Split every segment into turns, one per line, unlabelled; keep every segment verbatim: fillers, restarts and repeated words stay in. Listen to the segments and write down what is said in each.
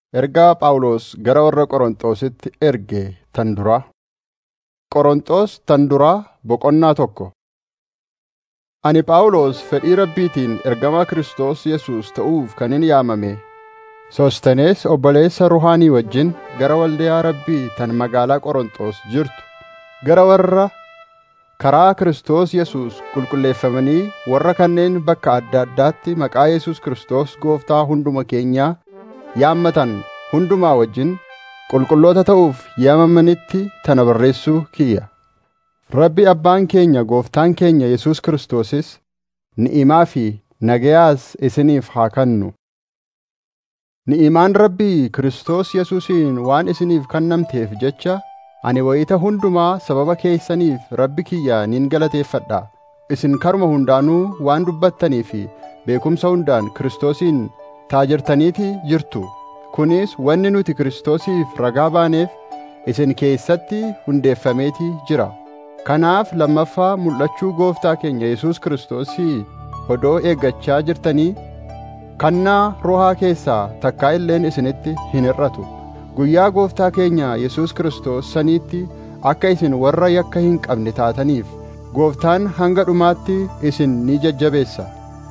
Ergaa Phaawulos gara warra Qorontositti erge tan duraa. Qorontos tan duraa boqonnaa tokko. Ani Phaawulos fedhii Rabbiitiin ergamaa Kiristoos Yesuus ta'uuf kanin yaamame, Sostenes obboleessa Ruhaanii wajjin gara waldayaa Rabbii tan magaalaa Qorontos jirtu, gara warra karaa Kiristoos Yesuus qulqulleeffamanii warra kanneen bakka adda addaatti maqaa Yesuus Kiristoos Gooftaa hunduma keenyaa yaammatan hundumaa wajjin qulqulloota ta'uuf yaamamanitti tana barreessuu kiyya. Rabbi Abbaan keenya Gooftaan keenya Yesuus Kiristoosis ni'imaa fi nagayaas isiniif haa kennu. Ni'imaan Rabbii Kiristoos Yesuusiin waan isiniif kennamteef jecha ani wayita hundumaa sababa keessaniif Rabbi kiyya nin galateeffadha. Isin karuma hundaanuu waan dubbattanii fi beekumsa hundaan Kiristoosiin taajirtaniiti jirtu. Kunis wanni nuti Kiristoosiif ragaa baaneef isin keessatti hundeeffameeti jira. Kanaaf lammaffaa mul'achuu Gooftaa keenya Yesuus Kiristoosii odoo eeggachaa jirtanii kannaa rohaa keessaa takkaa illeen isinitti hin hir'atu. Guyyaa Gooftaa keenya Yesuus Kiristoos saniitti akka isin warra yakka hin qabne taataniif Gooftaan hanga dhumaatti isin ni jajjabeessa.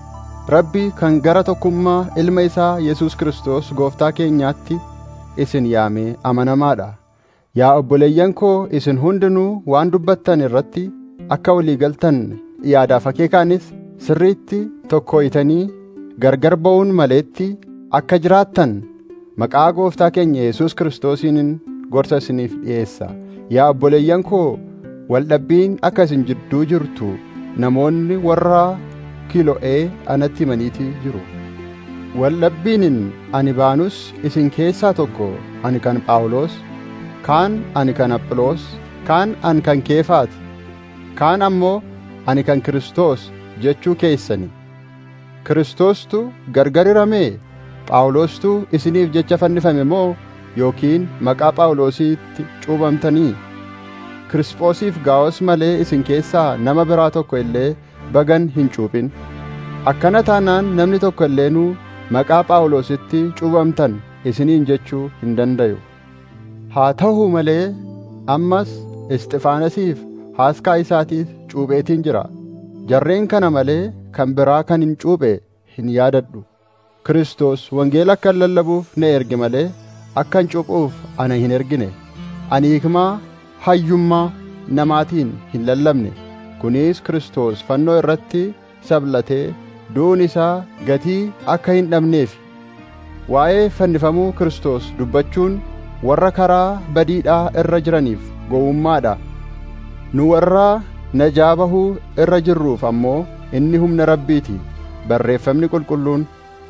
Rabbi kan gara tokkummaa ilma isaa Yesuus Kiristoos Gooftaa keenyaatti isin yaame amanamaadha. Yaa obboleeyyan koo, isin hundinuu waan dubbattan irratti akka walii galtan yaadaaf akeekaanis sirriitti tokkooytanii gargar ba'uun maleetti akka jiraattan maqaa Gooftaa keenya Yesuus Kiristoosiin gorsa isiniif dhiyeessa. Yaa obboleeyyan koo, waldhabbiin akka isin jidduu jirtu namoonni warra Kilo'ee anatti himaniiti jiru. Waldhabbiinin ani baanus isin keessaa tokko ani kan Phaawulos, kaan ani kan Aphiloos, kaan ani kan Keefaati, kaan ammoo ani kan Kiristoos jechuu keessani. Kiristoostu gargar hiramee? Phaawulostu isiniif jecha fannifame moo yookiin maqaa Phaawulosiitti cuuphamtanii? Kirispoosiif Gaayos malee isin keessaa nama biraa tokko illee bagan hin cuuphin. Akkana taanaan namni tokko illeenuu maqaa Phaawulositti cuuphamtan isiniin jechuu hin dandayu. Haa ta'uu malee ammas Isxifaanasiif haaskaa isaatiif cuupheetiin jira. Jarreen kana malee kan biraa kan hin cuuphe hin yaadadhu. Kiristoos wangeela akka lallabuuf na erge malee akka hin cuuphuuf ana hin ergine. Ani hikmaa hayyummaa namaatiin hin lallabne. Kunis Kiristoos fannoo irratti sablatee du'uun isaa gatii akka hin dhabneef. Waa'ee fannifamuu Kiristoos dubbachuun warra karaa badiidhaa irra jiraniif gowwummaadha. Nu warra najaa bahuu irra jirruuf ammoo inni humna Rabbiiti. Barreeffamni qulqulluun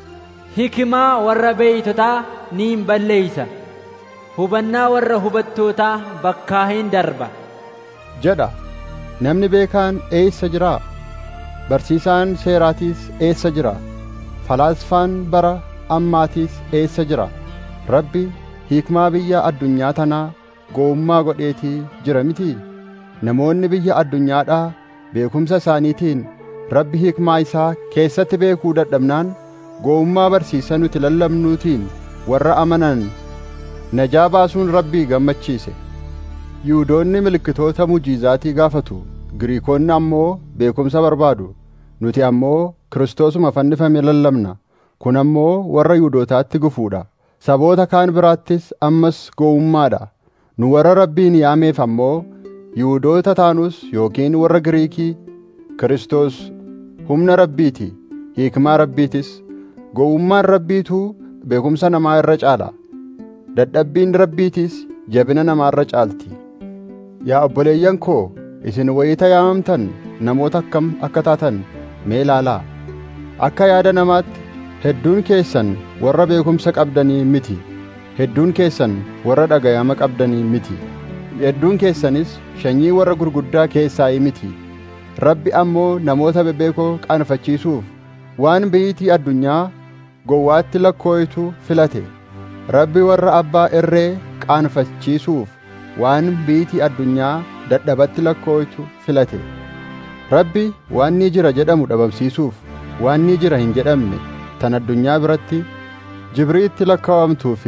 hikimaa warra beeytotaa ni hin balleeysa, hubannaa warra hubattootaa bakkaa hin darba
jedha. Namni beekaan eessa jira? Barsiisaan seeraatiis eessa jira? Falaasfaan bara ammaatiis eessa jira? Rabbi hikmaa biyya addunyaa tanaa gowwummaa godheetii jira mitii? Namoonni biyya addunyaadhaa beekumsa isaaniitiin Rabbi hikmaa isaa keessatti beekuu dadhabnaan gowwummaa barsiisa nuti lallabnuutiin warra amanan najaa baasuun Rabbii gammachiise. Yihuudoonni milkitoota mujiizaatii gaafatu, Giriikonni ammoo beekumsa barbaadu. Nuti ammoo Kiristoosuma fannifame lallabna. Kun ammoo warra Yihuudootaatti gufuudha. Saboota kaan biraattis ammas gowwummaadha. Nu warra Rabbiin yaameef ammoo Yihuudoota taanus yookiin warra Giriikii, Kiristoos humna Rabbiiti, hikmaa Rabbiitis. Gowwummaan Rabbiituu beekumsa namaa irra caala. Dadhabbiin Rabbiitis jabina namaa irra caalti. Yaa obboleeyyan koo, isin wayita yaamamtan namoota akkam akka taatan mee ilaalaa. Akka yaada namaatti hedduun keessan warra beekumsa qabdanii miti. Hedduun keessan warra dhagayama qabdanii miti. Hedduun keessanis sanyii warra gurguddaa keessaayi miti. Rabbi ammoo namoota bebeekoo qaanfachiisuuf waan biyyitii addunyaa gowwaatti lakkooytu filate. Rabbi warra abbaa irree qaanfachiisuuf waan biyyitii addunyaa dadhabatti lakkooytu filate. Rabbi waan ni jira jedhamu dhabamsiisuuf waan ni jira hin jedhamne tan addunyaa biratti jibriitti lakkaawamtuu fi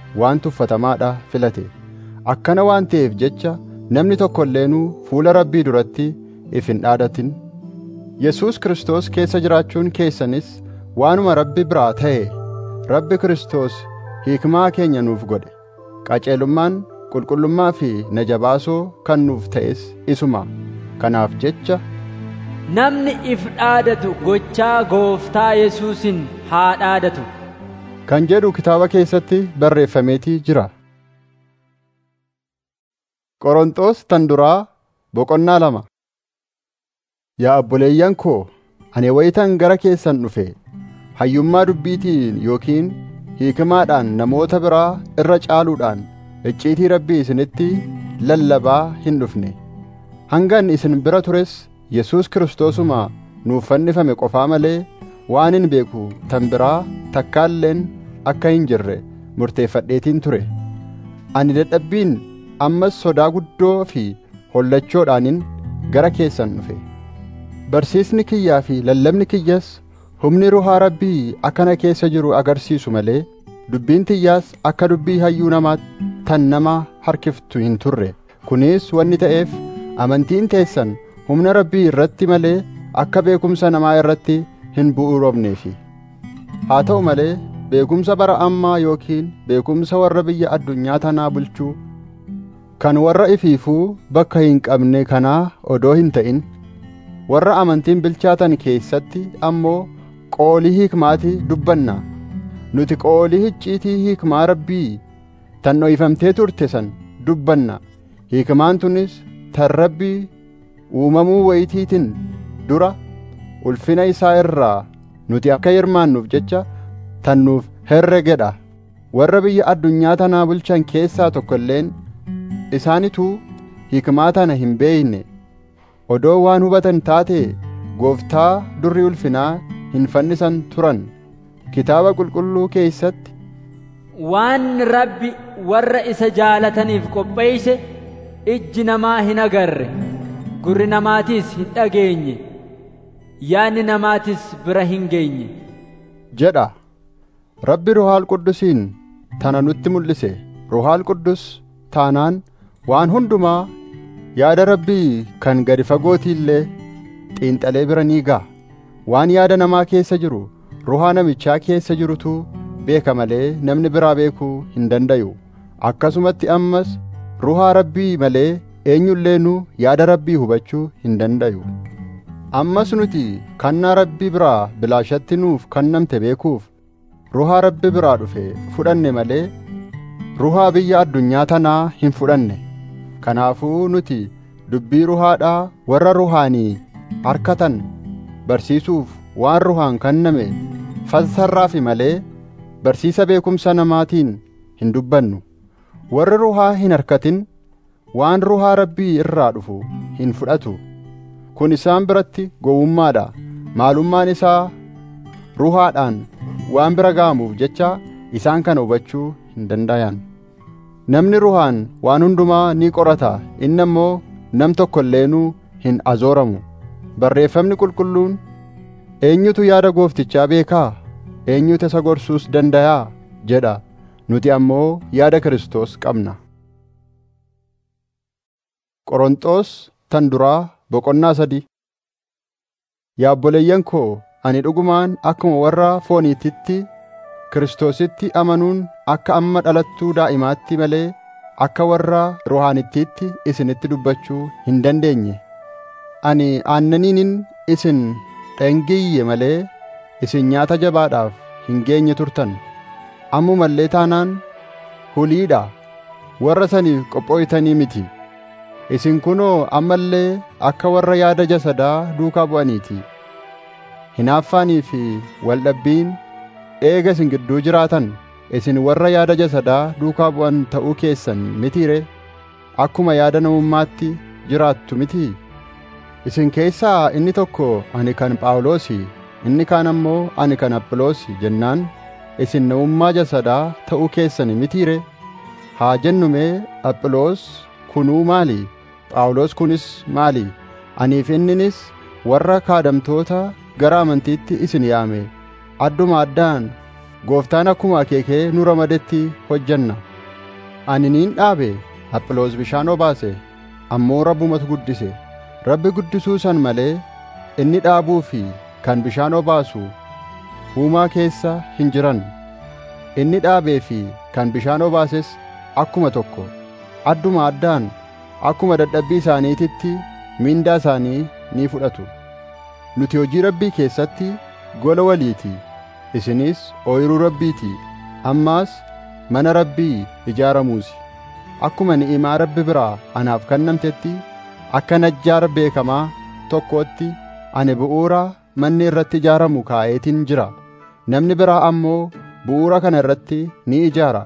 waan tuffatamaadha filate. Akkana waan ta'eef jecha namni tokko illeenuu fuula Rabbii duratti if hin dhaadatin. Yesuus Kiristoos keessa jiraachuun keessanis waanuma Rabbi biraa ta'e. Rabbi Kiristoos hiikmaa keenya nuuf godhe. Qajeelummaan, qulqullummaa fi najabaasoo kan nuuf ta'es isuma. Kanaaf jecha
namni if dhaadatu gochaa Gooftaa Yesuusin haa dhaadatu
kan jedhu kitaaba keessatti barreeffameetii jira. Qorontos tan duraa boqonnaa lama. Yaa obboleeyyan koo, ani wayitan gara keessan dhufe hayyummaa dubbiitiin yookiin hiikmaadhaan namoota biraa irra caaluudhaan icciitii Rabbii isinitti lallabaa hin dhufne. Hangan isin bira tures Yesuus Kiristoosuma nuuf fannifame qofaa malee waan hin beeku tan biraa takkaalleen akka hin jirre murteeffadheetiin ture. Ani dadhabbiin ammas sodaa guddoo fi hollachoodhaanin gara keessan dhufe. Barsiisni kiyyaa fi lallabni kiyyas humni ruhaa Rabbii akkana keessa jiru agarsiisu malee dubbiin tiyyaas akka dubbii hayyuu namaatti tan nama harkiftu hin turre. Kunis wanni ta'eef amantiin teessan humna Rabbii irratti malee akka beekumsa namaa irratti hin bu'uurofneefi. Haa ta'u malee beekumsa bara ammaa yookiin beekumsa warra biyya addunyaa tanaa bulchuu kan warra ifiifuu bakka hin qabne kanaa odoo hin ta'in, warra amantiin bilchaatan keessatti ammoo qoolii hiikmaatii dubbanna. Nuti qoolii icciitii hiikmaa Rabbii tan dho'ifamtee turte san dubbanna. Hiikmaan tunis tan Rabbii uumamuu wayitiitiin dura ulfina isaa irraa nuti akka hirmaannuuf jecha tan nuuf herregedha. Warra biyya addunyaa tanaa bulchan keessaa tokko illeen isaanituu hiikmaa tana hin beeyne. Odoo waan hubatan taate Gooftaa durri ulfinaa hin fannisan turan. Kitaaba qulqulluu keessatti
waan Rabbi warra isa jaalataniif qopheeyse ijji namaa hin agarre, gurri namaatiis hin dhageenye, yaanni namaatis bira hin geenye
jedha. Rabbi Ruhaal Quddusiin tana nutti mul'ise. Ruhaal Quddus taanaan waan hundumaa yaada Rabbii kan gadi fagootii illee xiinxalee bira ni ga'a. Waan yaada namaa keessa jiru ruhaa namichaa keessa jirutu beeka malee namni biraa beekuu hin dandayu. Akkasumatti ammas ruhaa Rabbii malee eenyulleenuu yaada Rabbii hubachuu hin dandayu. Ammas nuti kannaa Rabbii biraa bilaashatti nuuf kennamte beekuuf ruhaa Rabbi biraa dhufe fudhanne malee ruhaa biyya addunyaa tanaa hin fudhanne. Kanaafuu nuti dubbii ruhaadhaa warra ruhaanii harkatan barsiisuuf waan ruhaan kenname fassarraafi malee barsiisa beekumsa namaatiin hin dubbannu. Warri ruhaa hin harkatin waan ruhaa Rabbii irraa dhufu hin fudhatu. Kun isaan biratti gowwummaadha. Maalummaan isaa ruhaadhaan waan bira ga'amuuf jecha isaan kana hubachuu hin dandayan. Namni ruhaan waan hundumaa ni qorata, inni immoo nam tokko illeenuu hin azooramu. Barreeffamni qulqulluun eenyutu yaada Gooftichaa beekaa? Eenyutu isa gorsuus dandayaa? jedha. Nuti ammoo yaada Kiristoos qabna. Qorontos tan duraa boqonnaa sadii. Yaa obboleeyyan koo, ani dhugumaan akkuma warra fooniititti Kiristoositti amanuun akka amma dhalattuu daa'imaatti malee akka warra ruhaanittiitti isinitti dubbachuu hin dandeenye. Ani aannaniinin isin dhengiyye malee isin nyaata jabaadhaaf hin geenye turtan. Ammuma illee taanaan huliidha, warra saniif qophooytanii miti. Isin kunoo amma illee akka warra yaada jasadaa duukaa bu'aniiti. Hinaaffaanii fi waldhabbiin eega isin gidduu jiraatan isin warra yaada jasadaa duukaa bu'an ta'uu keessan mitiire? Akkuma yaada namummaatti jiraattu mitii? Isin keessaa inni tokko ani kan Phaawulosi, inni kaan ammoo ani kan Aphiloosi jennaan isin namummaa jasadaa ta'uu keessan mitiire? Haa jennu mee Aphiloos kunuu maali? Phaawulos kunis maali? Aniif inninis warra kaadamtoota gara amantiitti isin yaame. Adduma addaan Gooftaan akkuma akeekee nu ramadetti hojjenna. Ani niin dhaabe, Apholoos bishaan obaase, ammoo Rabbumatu guddise. Rabbi guddisuu san malee inni dhaabuu fi kan bishaan obaasu uumaa keessa hin jiran. Inni dhaabee fi kan bishaan obaases akkuma tokko, adduma addaan akkuma dadhabbii isaaniititti mindaa isaanii ni fudhatu. Nuti hojii Rabbii keessatti gola waliiti, isinis ooyiruu Rabbiiti, ammaas mana Rabbii ijaaramuusi. Akkuma ni'imaa Rabbi biraa anaaf kennamtetti akka najjaar beekamaa tokkootti ani bu'uura manni irratti ijaaramu kaa'eetiin jira. Namni biraa ammoo bu'uura kana irratti ni ijaara.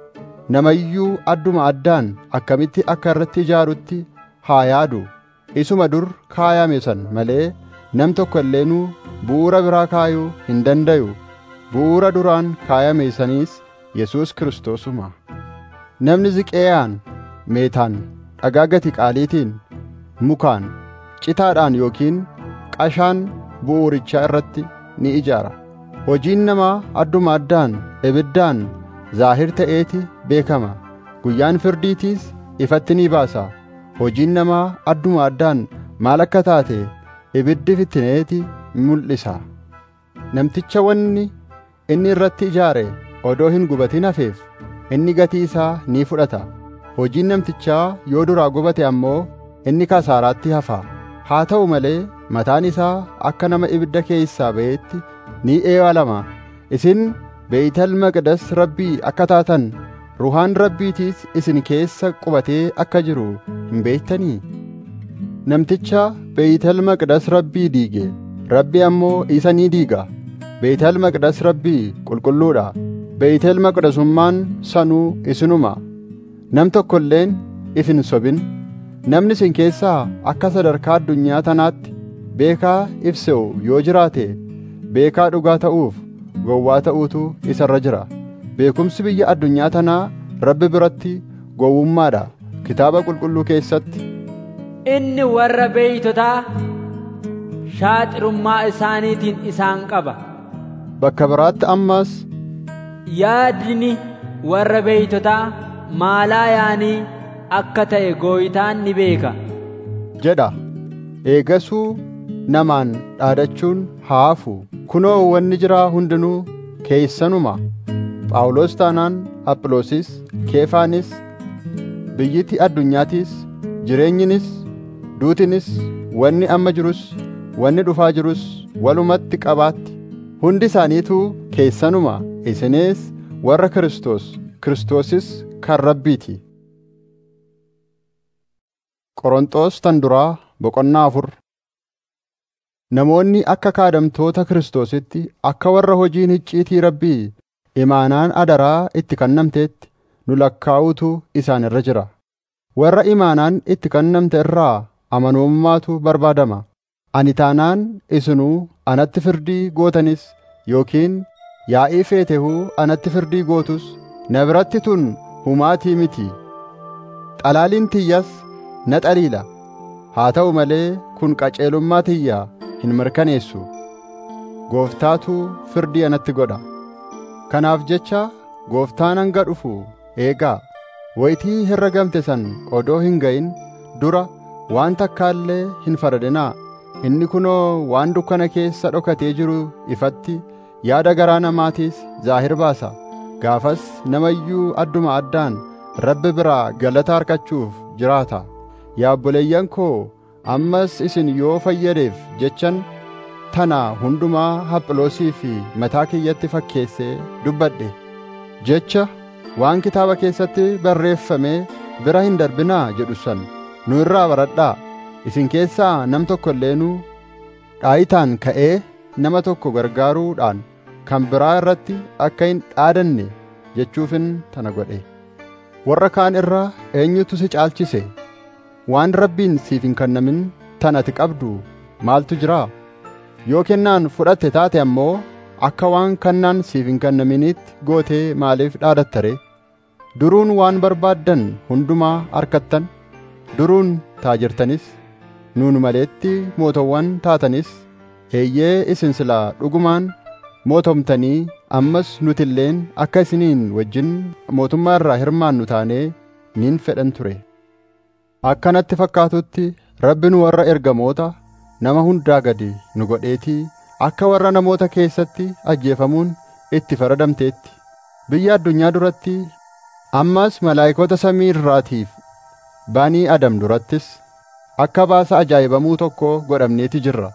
Namayyuu adduma addaan akkamitti akka irratti ijaarutti haa yaadu. Isuma dur kaayame san malee nam tokko illeenuu bu'uura biraa kaayuu hin dandayu. Bu'uura duraan kaayame saniis Yesuus Kiristoosuma. Namni ziqeeyaan, meetaan, dhagaa gati qaaliitiin, mukaan, citaadhaan yookiin qashaan bu'uurichaa irratti ni ijaara. Hojiin namaa adduma addaan ibiddaan zaahir ta'eeti beekama. Guyyaan firdiitiis ifatti ni baasa. Hojiin namaa adduma addaan maal akka taate ibiddi fittineeti mul'isa. Namticha wanni inni irratti ijaare odoo hin gubatin hafeef inni gatii isaa ni fudhata. Hojiin namtichaa yoo duraa gubate ammoo inni kasaaraatti hafa. Haa ta'u malee mataan isaa akka nama ibidda keessaa ba'eetti ni eewalama. Isin Beeytal Maqdas Rabbii akka taatan ruhaan Rabbiitiis isin keessa qubatee akka jiru hin beektanii? Namticha Beeytal Maqdas Rabbii diige, Rabbi ammoo isa ni diiga. Beeytal Maqdas Rabbii qulqulluudha. Beeytal Maqdasummaan sanuu isinuma. Nam tokko illeen if hin sobin. Namni isin keessaa akka sadarkaa addunyaa tanaatti beekaa ibse'u yoo jiraate beekaa dhugaa ta'uuf gowwaa ta'uutu isa irra jira. Beekumsi biyya addunyaa tanaa Rabbi biratti gowwummaadha. Kitaaba qulqulluu keessatti
inni warra beeytotaa shaaxirummaa isaaniitiin isaan qaba.
Bakka biraatti ammas
yaadni warra beeytotaa maalaa yaanii akka ta'e gooyitaan ni beeka
jedha. Eegasuu namaan dhaadachuun haa hafu. Kunoo wanni jiraa hundinuu keeysanuma. Phaawulos taanaan Aphiloosis, Keefaanis, biyyiti addunyaatiis, jireenyinis, duutinis, wanni amma jirus, wanni dhufaa jirus walumatti qabaatti. Hundi isaaniituu keeysanuma. Isinis warra Kiristoos, Kiristoosis kan Rabbiiti. Qorontos tan duraa boqonnaa afur. Namoonni akka kaadamtoota Kiristoositti akka warra hojiin icciitii Rabbii imaanaan adaraa itti kennamteetti nu lakkaa'uutu isaan irra jira. Warra imaanaan itti kennamte irraa amanamummaatu barbaadama. Ani taanaan isinuu anatti firdii gootanis yookiin yaa'ii feetehuu anatti firdii gootus na biratti tun humaatii miti. Xalaaliin tiyyas na xaliila. Haa ta'u malee kun qaceelummaa tiyyaa hin mirkaneessu. Gooftaatu firdii anatti godha. Kanaaf jecha Gooftaan hanga dhufu eegaa. Wayitii herregamte san odoo hin ga'in dura waan takkaallee hin faradinaa. Inni kunoo waan dukkana keessa dhokatee jiru ifatti yaada garaa namaatiis zaahir baasa. Gaafas namayyuu adduma addaan Rabbi biraa galata argachuuf jiraata. Yaa obboleeyyan koo, ammas isin yoo fayyadeef jechan tana hundumaa Aphiloosii fi mataa kiyyatti fakkeessee dubbadhe. Jecha waan kitaaba keessatti barreeffamee bira hin darbinaa jedhu san nu irraa baradhaa. Isin keessaa nam tokko illeenuu dhaayitaan ka'ee nama tokko gargaaruudhaan kan biraa irratti akka hin dhaadanne jechuufin tana godhe. Warra kaan irraa eenyutu si caalchise? Waan Rabbiin siif hin kennamin tan ati qabdu maaltu jira? Yoo kennaan fudhatte taate ammoo akka waan kennaan siif hin kennaminitti gootee maaliif dhaadattare? Duruun waan barbaaddan hundumaa arkattan, duruun taajirtanis, nuun maleetti mootowwan taatanis, eeyyee isin silaa dhugumaan mootomtanii ammas nuti illeen akka isiniin wajjin mootummaa irraa hirmaannu taanee niin fedhan ture. Akkanatti fakkaatutti Rabbi nu warra ergamoota nama hundaa gadi nu godheetii akka warra namoota keessatti ajjeefamuun itti faradamteetti biyya addunyaa duratti ammas malaa'ikota samii irraatiif Banii Adam durattis akka baasa ajaa'ibamuu tokko godhamneeti jirra.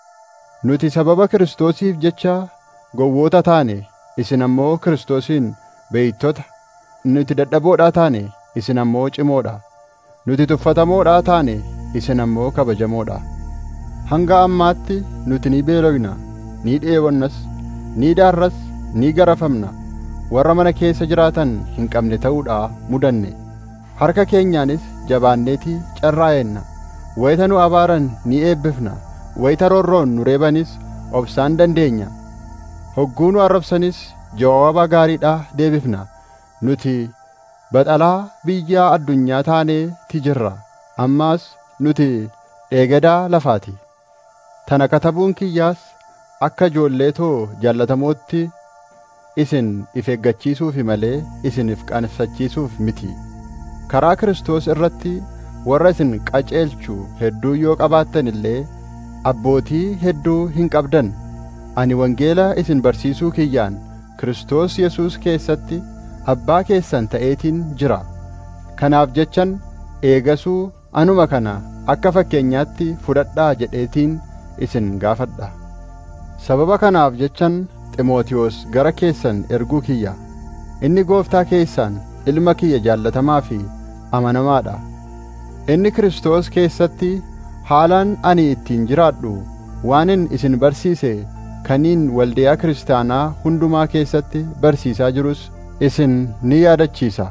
Nuti sababa Kiristoosiif jecha gowwoota taane, isin ammoo Kiristoosiin beeytota. Nuti dadhaboodhaa taane, isin ammoo cimoodha. Nuti tuffatamoodhaa taane, isin ammoo kabajamoodha. Hanga ammaatti nuti ni beelofna, ni dheebonnas, ni daarras, ni garafamna. Warra mana keessa jiraatan hin qabne ta'uudhaa mudanne. Harka keenyaanis jabaanneetii carraa'enna. Wayita nu abaaran ni eebbifna. Wayita roorroon nu reebanis obsaan dandeenya. Hogguu nu arrabsanis jawaaba gaariidhaa deebifna. Nuti baxalaa biyya addunyaa taaneeti jirra. Ammaas nuti dheegadaa lafaati. Tana katabuun kiyyaas akka ijoollee too jaallatamootti isin if eeggachiisuufi malee isiniif qaaneffachiisuuf miti. Karaa Kiristoos irratti warra isin qaceelchu hedduu yoo qabaattan illee abbootii hedduu hin qabdan. Ani wangeela isin barsiisuu kiyyaan Kiristoos Yesuus keessatti abbaa keessan ta'eetiin jira. Kanaaf jechan eegasuu anuma kana akka fakkeenyaatti fudhadhaa jedheetiin isin gaafadha. Sababa kanaaf jechan Ximootiyoos gara keessan erguu kiyya. Inni gooftaa keessaan ilma kiyya jaallatamaa fi amanamaadha. Inni Kiristoos keessatti haalaan ani ittiin jiraadhu waanin isin barsiise kaniin waldiyaa kiristaanaa hundumaa keessatti barsiisaa jirus isin ni yaadachiisa.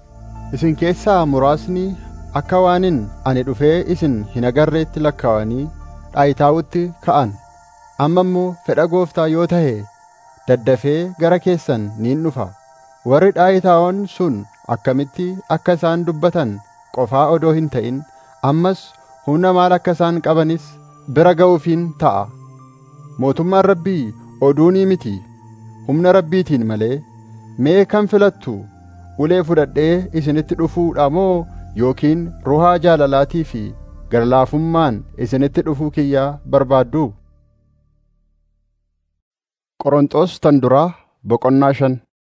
Isin keessaa muraasni akka waanin ani dhufee isin hin agarreetti lakkaawanii dhaayitaawutti ka'an. Amma immoo fedha gooftaa yoo ta'e daddafee gara keessan niin dhufa. Warri dhaayitaawwan sun akkamitti akka isaan dubbatan qofaa odoo hin ta'in ammas humna maal akka isaan qabanis bira ga'uufiin ta'a. Mootummaan Rabbii oduunii miti, humna Rabbiitiin malee. Mee kan filattu ulee fudhadhee isinitti dhufuudha moo yookiin ruhaa jaalalaatii fi garlaafummaan isinitti dhufuu kiyyaa barbaaddu? Qorontos tan duraa boqonnaa shan.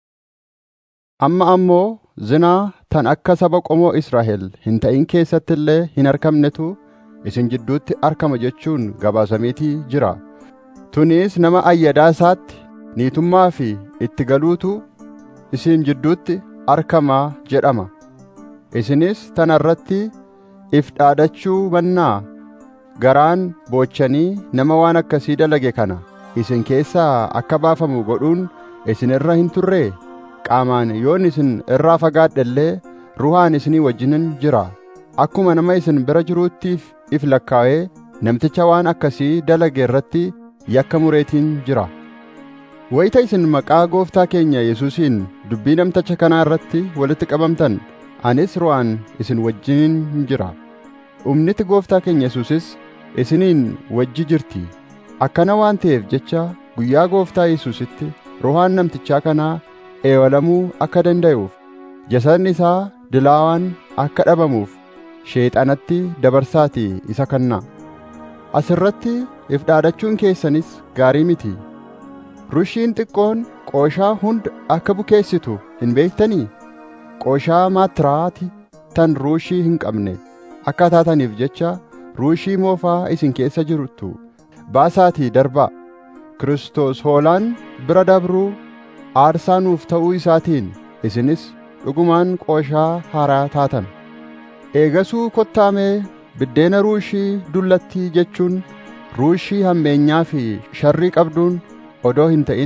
Amma ammoo zinaa tan akka saba qomoo Israa'el hin ta'in keessatti illee hin argamnetu isin jidduutti argama jechuun gabaasameetii jira. Tunis nama ayyadaa isaatti niitummaa fi itti galuutu isin jidduutti argamaa jedhama. Isinis tana irratti if dhaadachuu mannaa garaan boochanii nama waan akkasii dalage kana isin keessaa akka baafamu godhuun isin irra hin turree? Qaamaan yoon isin irraa fagaadhe illee ruhaan isinii wajjinin jira. Akkuma nama isin bira jiruuttiif if lakkaa'ee namticha waan akkasii dalage irratti yakka mureetiin jira. Wayita isin maqaa gooftaa keenya Yesuusiin dubbii namticha kanaa irratti walitti qabamtan anis ruhaan isin wajjinin jira. Humniti gooftaa keenya Yesuusis isiniin wajji jirti. Akkana waan ta'eef jecha guyyaa gooftaa Yesuusitti ruhaan namtichaa kanaa eewalamuu akka danda'uuf jasadni isaa dilaawaan akka dhabamuuf sheexanatti dabarsaatii isa kennaa. Asirratti if dhaadachuun keessanis gaarii miti. Rushiin xiqqoon qooshaa hunda akka bukeessitu hin beektanii? Qooshaa maatiraati tan ruushii hin qabne akka taataniif jecha ruushii moofaa isin keessa jirtu baasaatii darbaa. Kiristoos hoolaan bira dabruu aarsaa nuuf ta'uu isaatiin isinis dhugumaan qooshaa haaraa taatan. Eegasuu kottaamee biddeena ruushii dullattii jechuun ruushii hammeenyaa fi sharrii qabduun odoo hin ta'in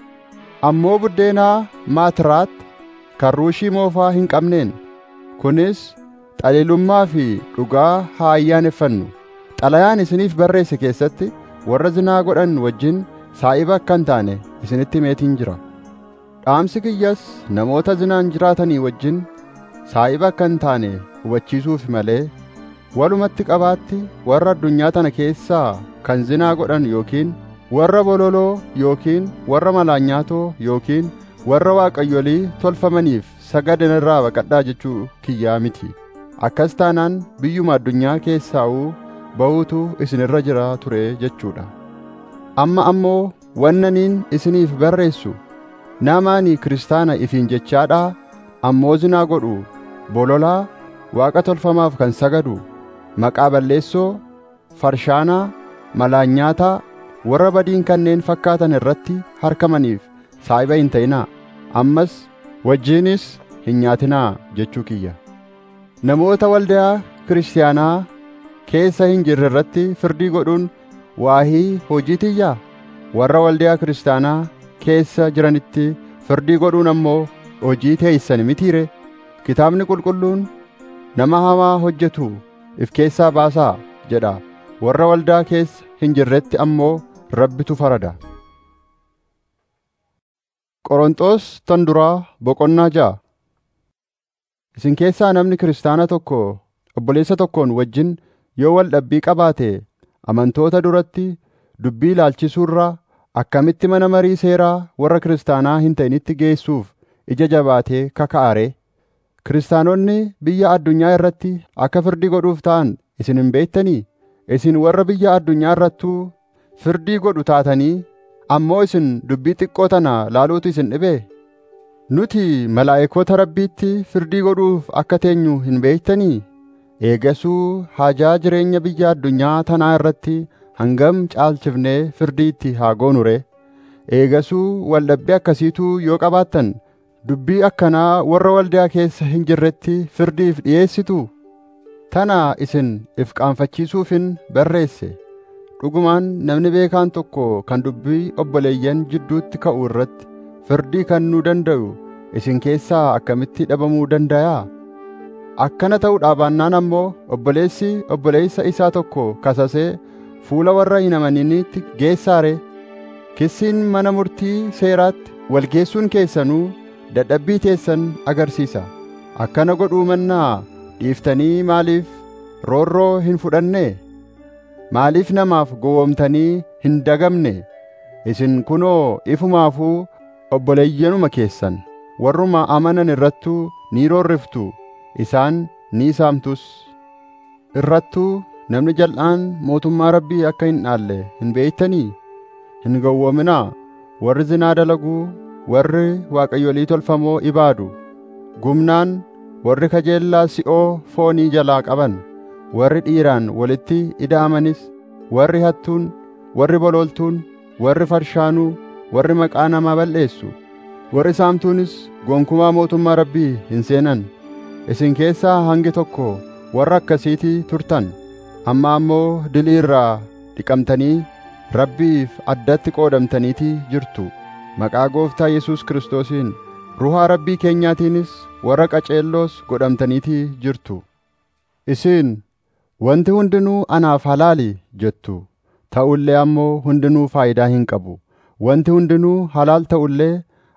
ammoo buddeenaa maatiraat kan ruushii moofaa hin qabneen kunis xaliilummaa fi dhugaa haa ayyaaneffannu. Xalayaan isiniif barreesse keessatti warra zinaa godhan wajjin saa'iba akka hin taane isinitti meetiin jira. Dhaamsi kiyyas namoota zinaan jiraatanii wajjin saa'iba akka hin taane hubachiisuuf malee walumatti qabaatti warra addunyaa tana keessaa kan zinaa godhan yookiin warra bololoo yookiin warra malaanyaatoo yookiin warra waaqayyolii tolfamaniif sagadan irraa baqadhaa jechuu kiyyaa miti. Akkas taanaan biyyuma addunyaa keessaa'uu ba'uutu isinirra jira ture jechuudha. Amma ammoo wannaniin isiniif barreessu namaani kiristaana ifiin jechaadhaa ammoo zinaa godhu, bololaa, waaqa tolfamaaf kan sagadu, maqaa balleessoo, farshaanaa, malaanyaataa, warra badiin kanneen fakkaatan irratti harkamaniif saahiba hin ta'inaa, ammas wajjiinis hin nyaatinaa jechuu kiyya. Namoota waldaa kiristaanaa keessa hin jirre irratti firdii godhuun waahii hojii tiyyaa? Warra waldaa kiristaanaa keessa jiranitti firdii godhuun ammoo hojii teessan mitiire? Kitaabni qulqulluun nama hamaa hojjetu if keessaa baasaa jedha. Warra waldaa keessa hin jirretti ammoo Rabbitu farada. Qorontos tan duraa boqonnaa ja'a. Isin keessaa namni kiristaana tokko obboleessa tokkoon wajjin yoo wal dhabbii qabaate amantoota duratti dubbii ilaalchisuurraa akkamitti mana marii seeraa warra kiristaanaa hin ta'initti geessuuf ija jabaatee kaka'are? Kiristaanonni biyya addunyaa irratti akka firdii godhuuf ta'an isin hin beektanii? Isin warra biyya addunyaa irrattuu firdii godhu taatanii ammoo isin dubbii xiqqoo tana laaluutu isin dhibee? Nuti malaa'ikoota Rabbiitti firdii godhuuf akka teenyu hin beektanii? Eegasuu haajaa jireenya biyya addunyaa tanaa irratti hangam caalchifnee firdiitti haa goonu ree? Eegasuu waldhabbii akkasiituu yoo qabaattan dubbii akkanaa warra waldaa keessa hin jirretti firdiif dhiyeessitu? Tana isin if qaanfachiisuufin barreesse. Dhugumaan namni beekaan tokko kan dubbii obboleeyyan jidduutti ka'u irratti firdii kennuu danda'u isin keessaa akkamitti dhabamuu dandayaa? Akkana ta'uu baannaan ammoo obboleessi obboleessa isaa tokko kasasee fuula warra hin amaniniitti geessaare? Kissiin mana murtii seeraatti walgeessuun keessanuu dadhabbii teessan agarsiisa. Akkana godhuu mannaa dhiiftanii maaliif roorroo hin fudhannee? Maaliif namaaf gowwoomtanii hin dagamne? Isin kunoo ifumaafuu obboleeyyanuma keessan warruma amanan irrattuu ni roorriftu, isaan ni saamtus. Irrattuu namni jal'aan mootummaa Rabbii akka hin dhaalle hin beektanii? Hin gowwoominaa. Warri zinaa dalaguu, warri waaqayyolii tolfamoo ibaadu, gumnaan, warri kajeellaa si'oo foonii jalaa qaban, warri dhiiraan walitti ida'amanis, warri hattuun, warri bololtuun, warri farshaanuu, warri maqaa namaa balleessu, warri saamtuunis gonkumaa mootummaa Rabbii hin seenan. Isin keessaa hangi tokko warra akkasiitii turtan, amma ammoo dilii irraa dhiqamtanii Rabbiif addatti qoodamtaniitii jirtu. Maqaa Gooftaa Yesuus Kiristoosiin ruhaa Rabbii keenyaatiinis warra qaceelloos godhamtaniitii jirtu. Isin wanti hundinuu anaaf halaali jettu, ta'ullee ammoo hundinuu faayidaa hin qabu. Wanti hundinuu halaal ta'ullee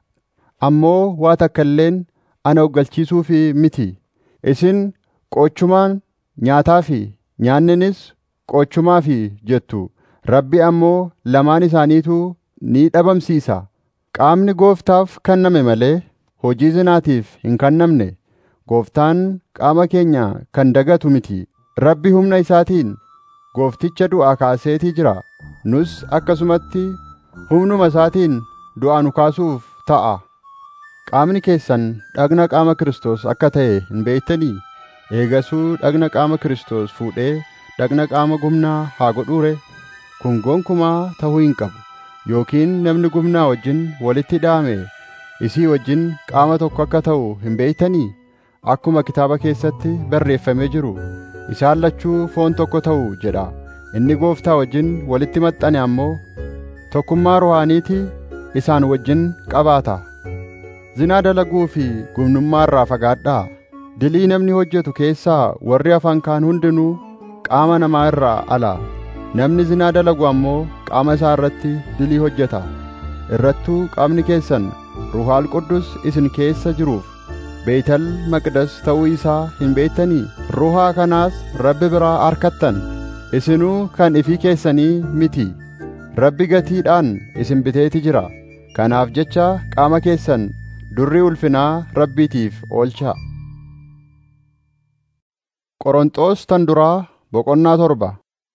ammoo waa takka illeen ana oggalchiisuufi miti. Isin qoochumaan nyaataa fi nyaanninis qoochumaafi jettu. Rabbi ammoo lamaan isaaniituu ni dhabamsiisa. Qaamni Gooftaaf kenname malee hojii zinaatiif hin kennamne. Gooftaan qaama keenya kan dagatu miti. Rabbi humna isaatiin Goofticha du'aa kaaseetii jira. Nus akkasumatti humnuma isaatiin du'aa nu kaasuuf ta'a. Qaamni keessan dhagna qaama Kiristoos akka ta'e hin beektanii? Eegasuu dhagna qaama Kiristoos fuudhee dhagna qaama gumnaa haa godhuure? Kun gonkumaa ta'uu hin qabu. Yookiin namni gumnaa wajjin walitti hidhaame isii wajjin qaama tokko akka ta'u hin beektanii? Akkuma kitaaba keessatti barreeffamee jiru, isaan lachuu foon tokko ta'u jedha. Inni Gooftaa wajjin walitti maxxane ammoo tokkummaa ruhaaniitii isaan wajjin qabaata. Zinaa dalaguu fi gumnummaa irraa fagaadhaa. Dilii namni hojjetu keessaa warri hafan kaan hundinuu qaama namaa irraa ala. Namni zinaa dalagu ammoo qaama isaa irratti dilii hojjeta. Irrattuu qaamni keessan Ruhaal Quddus isin keessa jiruuf Beetal Maqdas ta'uu isaa hin beektanii? Ruhaa kanaas Rabbi biraa arkattan. Isinuu kan ifii keessanii miti. Rabbi gatiidhaan isin biteeti jira. Kanaaf jecha qaama keessan durri ulfinaa Rabbiitiif oolchaa. Qoronxoos tan duraa boqonnaa torba.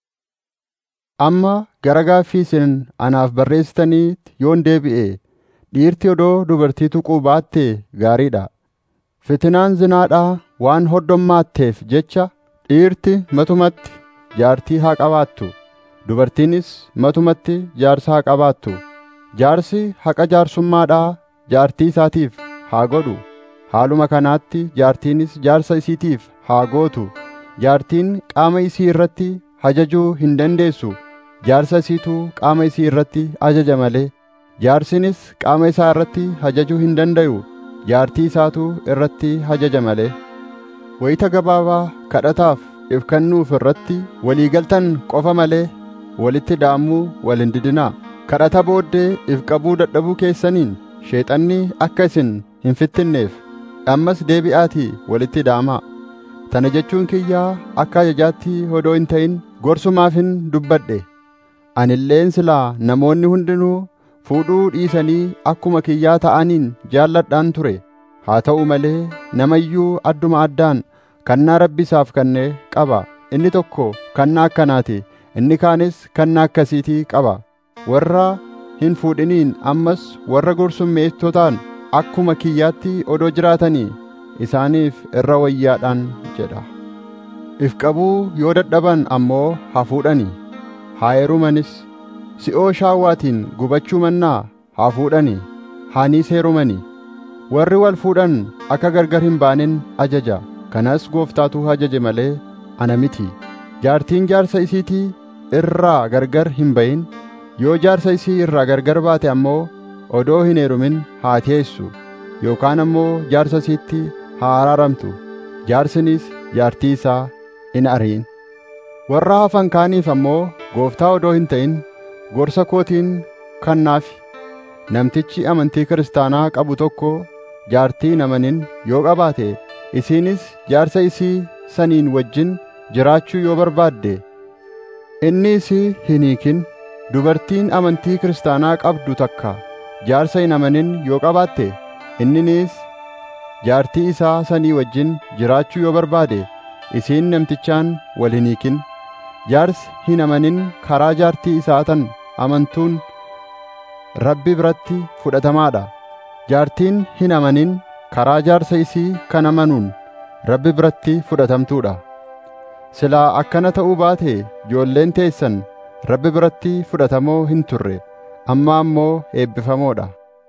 Amma gara gaaffii isin anaaf barreessitaniitti yoon deebi'e, dhiirti odoo dubartii tuquu baatte gaariidha. Fitinaan zinaadhaa waan hoddommaatteef jecha dhiirti matumatti jaartii haa qabaattu, dubartiinis matumatti jaarsa haa qabaattu. Jaarsi haqa jaarsummaadhaa jaartii isaatiif haa godhu. Haaluma kanaatti jaartiinis jaarsa isiitiif haa gootu. Jaartiin qaama isii irratti ajajuu hin dandeessu. Jaarsa isiitu qaama isii irratti ajaja malee. Jaarsinis qaama isaa irratti ajajuu hin danda'u. Jaartii isaatu irratti ajaja malee. Wayita gabaabaa kadhataaf if kennuuf irratti walii galtan qofa malee walitti daamuu wal hin didinaa. Kadhata booddee if qabuu dadhabuu keessaniin sheexanni akka isin hin fittinneef ammas deebi'aatii walitti daamaa. Tana jechuun kiyyaa akka ajajaatti odoo hin ta'in gorsumaafin dubbadhe. Anilleen silaa namoonni hundinuu fuudhuu dhiisanii akkuma kiyyaa ta'aniin jaalladhaan ture. Haa ta'u malee namayyuu adduma addaan kannaa Rabbi isaaf kennee qaba. Inni tokko kannaa akkanaati, inni kaanis kannaa akkasiitii qaba. Warra hin fuudhiniin ammas warra gorsummeessotaan akkuma kiyyaatti odoo jiraatanii isaaniif irra wayyaadhaan jedha. If qabuu yoo dadhaban ammoo haa fuudhanii, haa heerumanis. Si'oo shaawwaatiin gubachuu mannaa haa fuudhanii, haaniis heerumanii. Warri wal fuudhan akka gargar hin baanin ajaja. Kanas Gooftaatu ajaje malee ana miti. Jaartiin jaarsa isiitii irraa gargar hin bayin. Yoo jaarsa isii irraa gargar baate ammoo odoo hin heerumin haa teessu, yookaan ammoo jaarsa isiitti haa araaramtu. Jaarsinis jaartii isaa in ariin. Warra hafan kaaniif ammoo Gooftaa odoo hin ta'in gorsa kootiin kannaafi. Namtichi amantii kiristaanaa qabu tokko jaartii hin amanin yoo qabaate, isiinis jaarsa isii saniin wajjin jiraachuu yoo barbaadde, inni isii hin hiikin. Dubartiin amantii kiristaanaa qabdu takka jaarsa hin amanin yoo qabaatte, inninis jaartii isaa sanii wajjin jiraachuu yoo barbaade, isiin namtichaan wal hin hiikin. Jaarsi hin amanin karaa jaartii isaa tan amantuun Rabbi biratti fudhatamaadha. Jaartiin hin amanin karaa jaarsa isii kan amanuun Rabbi biratti fudhatamtuudha. Silaa akkana ta'uu baate ijoolleen teessan Rabbi biratti fudhatamoo hin turre, amma ammoo eebbifamoodha.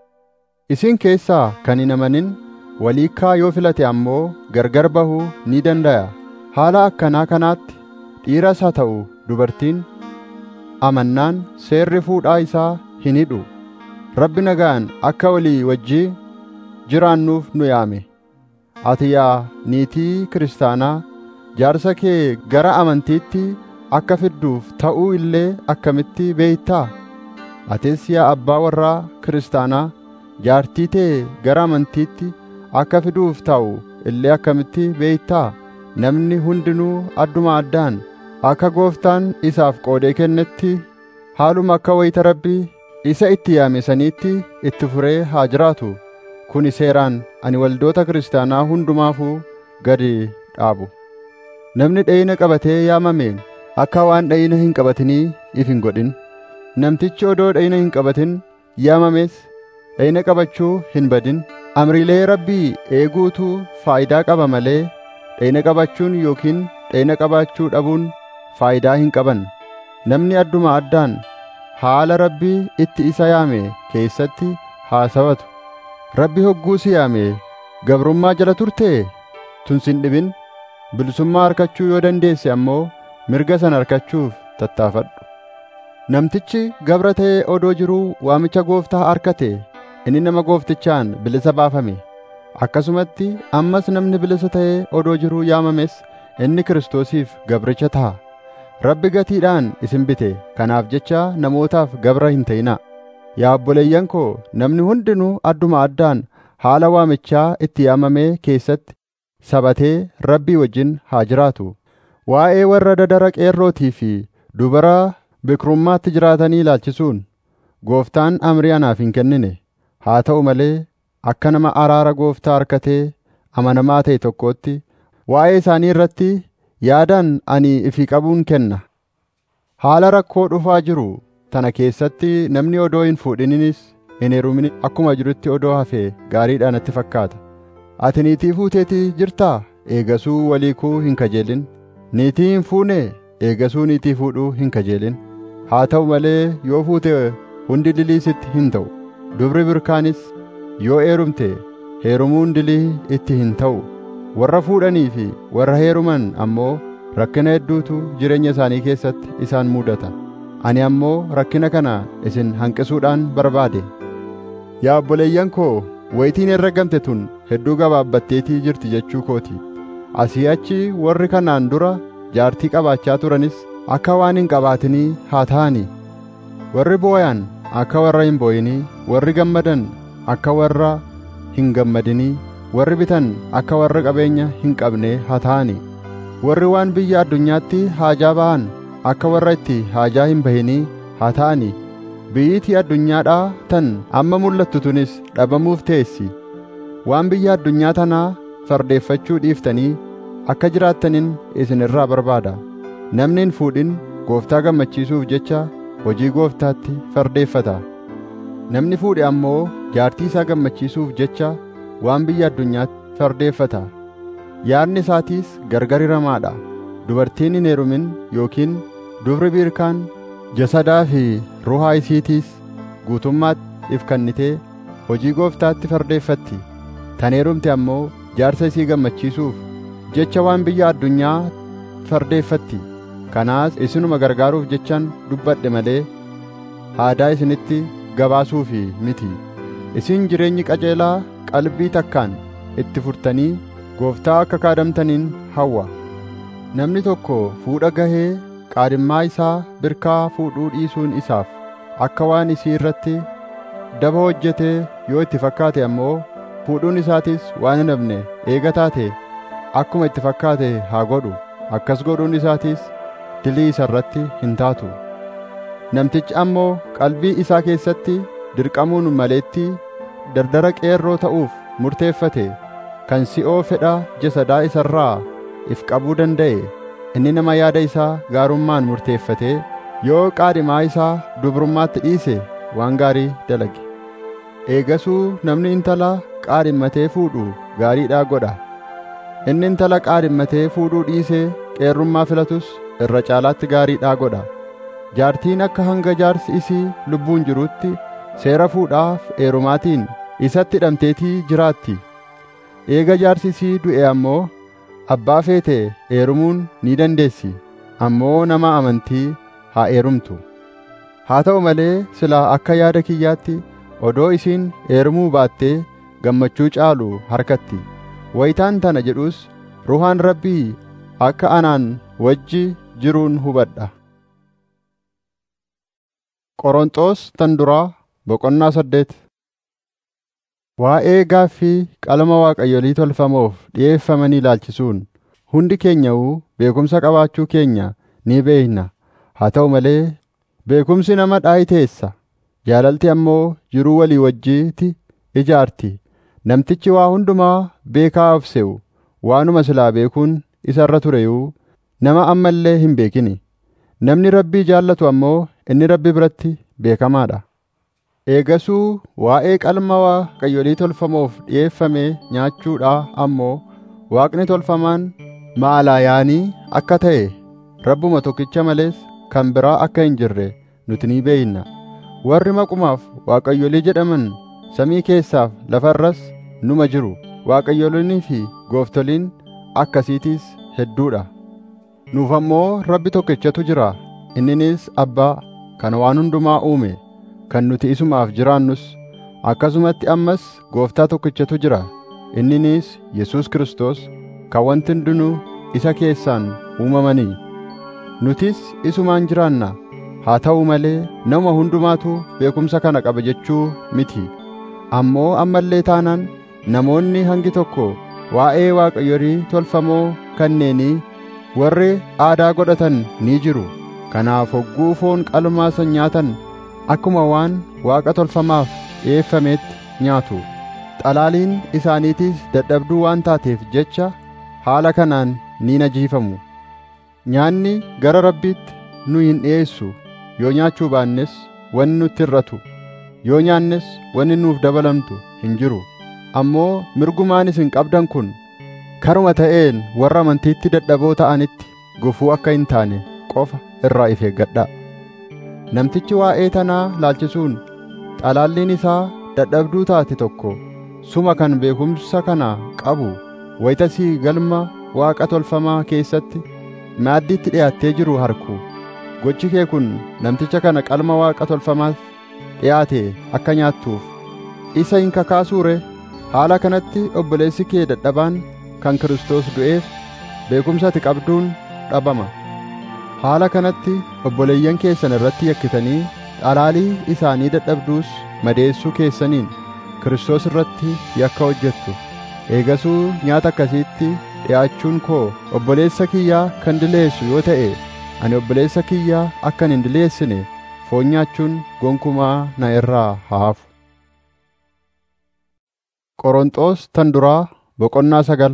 Isin keessaa kan hin amanin waliikkaa yoo filate ammoo gargar bahuu ni danda'a. Haala akkanaa kanaatti dhiiras haa ta'u dubartiin amannaan seerri fuudhaa isaa hin hidhu. Rabbi nagaan akka walii wajjii jiraannuuf nu yaame. Ati yaa niitii kiristaanaa jaarsa kee gara amantiitti akka fidduuf ta'uu illee akkamitti beeytaa? Atis yaa abbaa warraa kiristaanaa jaartii tee gara amantiitti akka fiduuf ta'u illee akkamitti beeytaa? Namni hundinuu adduma addaan akka Gooftaan isaaf qoodee kennetti haaluma akka wayita Rabbi isa itti yaame saniitti itti furee haa jiraatu. Kuni seeraan ani waldoota kiristaanaa hundumaafuu gadi dhaabu. Namni dhayina qabatee yaamame akka waan dhayina hin qabatinii if hin godhin. Namtichi odoo dhayina hin qabatin yaamames dhayina qabachuu hin badin. Amriilee Rabbii eeguutu faayidaa qaba malee dhayina qabachuun yookiin dhayina qabaachuu dhabuun faayidaa hin qaban. Namni adduma addaan haala Rabbii itti isa yaame keessatti haasawatu. Rabbi hogguu si yaame gabrummaa jala turtee tun sin dhibin. Bilisummaa harkachuu yoo dandeesse ammoo mirga san harkachuuf tattaafadhu. Namtichi gabra ta'ee odoo jiruu waamicha Gooftaa harkate, inni nama Gooftichaan bilisa baafame. Akkasumatti ammas namni bilisa ta'ee odoo jiruu yaamames inni Kiristoosiif gabricha ta'a. Rabbi gatiidhaan isin bite, kanaaf jecha namootaaf gabra hin ta'inaa. Yaa obboleeyyan koo, namni hundinuu adduma addaan haala waamichaa itti yaamamee keessatti sabatee Rabbii wajjin haa jiraatu. Waa'ee warra dadara qeerrootii fi dubara bikrummaatti jiraatanii ilaalchisuun Gooftaan amrii anaaf hin kennine. Haa ta'u malee akka nama araara Gooftaa harkatee amanamaa ta'e tokkootti waa'ee isaanii irratti yaadaan ani ifii qabuun kenna. Haala rakkoo dhufaa jiru tana keessatti namni odoo hin fuudhininis hin heerumin akkuma jirutti odoo hafee gaariidha natti fakkaata. Ati niitii fuuteetii jirtaa? Eegasuu waliikuu hin kajeelin. Niitii hin fuune eegasuu niitii fuudhuu hin kajeelin. Haa ta'u malee yoo fuute hundi dilii sitti hin ta'u. Dubri birkaanis yoo heerumte heerumuun dilii itti hin ta'u. Warra fuudhanii fi warra heeruman ammoo rakkina hedduutu jireenya isaanii keessatti isaan mudata. Ani ammoo rakkina kana isin hanqisuudhaan barbaade. Yaa obboleeyyan koo, wayitiin herregamte tun hedduu gabaabbatteetii jirti jechuu kooti. Asii achi warri kanaan dura jaartii qabaachaa turanis akka waan hin qabaatinii haa ta'ani. Warri booyan akka warra hin booyinii, warri gammadan akka warra hin gammadinii, warri bitan akka warra qabeenya hin qabnee haa ta'ani. Warri waan biyya addunyaatti haajaa ba'an akka warra itti haajaa hin bahinii haa ta'ani. Biyyitii addunyaadhaa tan amma mul'attu tunis dhabamuuf teessi. Waan biyya addunyaa tanaa fardeeffachuu dhiiftanii akka jiraattanin isin irraa barbaada. Namni hin fuudhin Gooftaa gammachiisuuf jecha hojii Gooftaatti fardeeffata. Namni fuudhe ammoo jaartii isaa gammachiisuuf jecha waan biyya addunyaatti fardeeffata. Yaadni isaatiis gargar hiramaadha. Dubartiin hin heerumin yookiin dubri biirkaan jasadaa fi ruhaa isiitiis guutummaatti if kennitee hojii Gooftaatti fardeeffatti. Tan heerumte ammoo jaarsa isii gammachiisuuf jecha waan biyya addunyaa fardeeffatti. Kanaas isinuma gargaaruuf jechaan dubbadhe malee aadaa isinitti gabaasuufi miti. Isin jireenyi qajeelaa qalbii takkaan itti furtanii Gooftaa akka kaadamtaniin hawwa. Namni tokko fuudha gahee qaadhimmaa isaa birkaa fuudhuu dhiisuun isaaf akka waan isii irratti daba hojjetee yoo itti fakkaate ammoo fuudhuun isaatis waan hin hafne eega taate akkuma itti fakkaate haa godhu. Akkas godhuun isaatis dilii isa irratti hin taatu. Namtichi ammoo qalbii isaa keessatti dirqamuun maleetti dardara qeerroo ta'uuf murteeffate kan si'oo fedha jasadaa isa irraa if qabuu danda'e. Inni nama yaada isaa gaarummaan murteeffatee yoo qaadhimaa isaa dubrummaatti dhiise waan gaarii dalage. Eegasuu namni intala qaadhimmatee fuudhu gaariidhaa godha. Inni intala qaadhimmatee fuudhuu dhiisee qeerrummaa filatus irra caalaatti gaariidhaa godha. Jaartiin akka hanga jaarsi isii lubbuun jiruutti seera fuudhaaf heerumaatiin isatti hidhamteetii jiraatti. Eega jaarsi isii du'e ammoo abbaa feete heerumuun ni dandeessi. Ammoo nama amantii haa heerumtu. Haa ta'u malee silaa akka yaada kiyyaatti odoo isiin heerumuu baattee gammachuu caalu harkatti. Wayitaan tana jedhus ruhaan Rabbii akka anaan wajji jiruun hubadha. Qoronxoos tan duraa boqonnaa saddeet. Waa'ee gaaffii qalama waaqayyolii tolfamoof dhi'eeffamanii ilaalchisuun hundi keenya'uu beekumsa qabaachuu keenya ni beekna. Haa ta'u malee beekumsi nama dhaayiteessa, jaalalti ammoo jiruu walii wajjiiti ijaarti. Namtichi waa hundumaa beekaa of se'u waanuma silaa beekuun isa irra tureyuu nama amma illee hin beekini. Namni Rabbii jaallatu ammoo inni Rabbi biratti beekamaadha. Eegasuu waa'ee qalma waaqayyolii tolfamoof dhi'eeffame nyaachuudhaa ammoo Waaqni tolfamaan ma'alayaanii akka ta'e Rabbuma tokkicha malees kan biraa akka hin jirre nuti ni beekna. Warri maqumaaf waaqayyolii jedhaman samii keessaaf lafarras numa jiru. Waaqayyolii fi gooftoliin akkasiitiis hedduudha. Nuuf ammoo Rabbi tokkichatu jira. Inninis Abbaa kan waan hundumaa uume, kan nuti isumaaf jiraannus. Akkasumatti ammas Gooftaa tokkichatu jira. Inninis Yesuus Kiristoos kan wanti hundinuu isa keessaan uumamanii. Nutis isumaan jiraanna. Haa ta'u malee nama hundumaatu beekumsa kana qaba jechuu miti. Ammoo ammallee taanaan namoonni hangi tokko waa'ee waaqayyolii tolfamoo kanneenii warri aadaa godhatan ni jiru. Kanaaf hogguu foon qalmaa san nyaatan akkuma waan waaqa tolfamaaf dhi'eeffameetti nyaatu. Xalaaliin isaaniitiis dadhabduu waan taateef jecha haala kanaan ni najiifamu. Nyaanni gara Rabbiitti nu hin dhi'eessu. Yoo nyaachuu baannes wanni nutti hir'atu, yoo nyaannes wanni nuuf dabalamtu hin jiru. Ammoo mirgumaan isin qabdan kun karuma ta'een warra amantiitti dadhaboo ta'anitti gufuu akka hin taane qofa irraa if eeggadhaa. Namtichi waa'ee tanaa laalchisuun xalaalliin isaa dadhabduu taate tokko suma kan beekumsa kana qabu wayitasii galma waaqa tolfamaa keessatti maaddiitti dhi'aattee jiru harku. Gochi kee kun namticha kana qalma waaqa tolfamaaf dhi'aate akka nyaattuuf isa hin kakaasuure. Haala kanatti obboleessi kee dadhabaan kan Kiristoos du'eef beekumsa ati qabduun dhabama. Haala kanatti obboleeyyan keessan irratti yakkitanii xalaalii isaanii dadhabduus madeessuu keessaniin Kiristoos irratti yakka hojjettu. Eegasuu nyaata akkasiitti dhi'aachuun koo obboleessa kiyyaa kan dileessu yoo ta'e, ani obboleessa kiyyaa akkan hin dileessine foon nyaachuun gonkumaa na irraa haa hafu. Qoronxoos tan duraa boqonnaa sagal.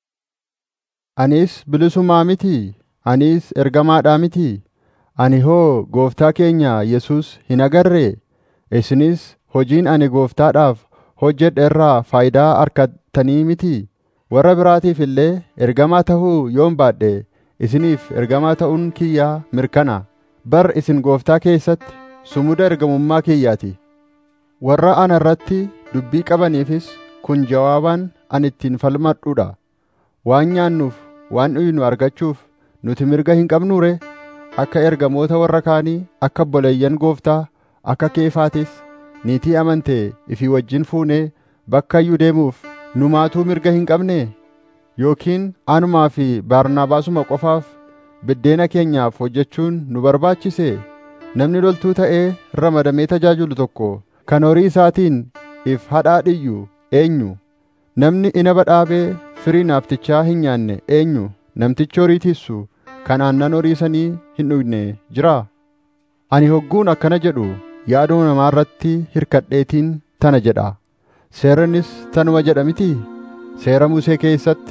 Anis bilisumaa mitii? Anis ergamaadhaa mitii? Ani hoo gooftaa keenya Yesuus hin agarree? Isinis hojiin ani gooftaadhaaf hojjedhe irraa faayidaa argattanii mitii? Warra biraatiif illee ergamaa ta'uu yoon baadhe isiniif ergamaa ta'uun kiyyaa mirkana. Bar isin gooftaa keessatti sumuda ergamummaa kiyyaati. Warra ana irratti dubbii qabaniifis kun jawaabaan ani ittiin falmadhuudha. Waan nyaannuuf waan dhuynu argachuuf nuti mirga hin qabnuure? Akka ergamoota warra kaanii, akka obboleeyyan gooftaa, akka Keefaatis niitii amantee ifii wajjin fuunee bakka iyyuu deemuuf nu maatuu mirga hin qabnee? Yookiin anumaa fi Baarnaabaasuma qofaaf biddeena keenyaaf hojjechuun nu barbaachisee? Namni loltuu ta'ee ramadamee tajaajilu tokko kan horii isaatiin if hadhaadhiyyu eenyu? Namni inaba dhaabee firii naaftichaa hin nyaanne eenyu? Namtichi horii tiissu kan aannan horii sanii hin dhugne jiraa? Ani hogguun akkana jedhu yaaduu namaa irratti hirkadheetiin tana jedha. Seerris tanuma jedha mitii? Seera Musee keessatti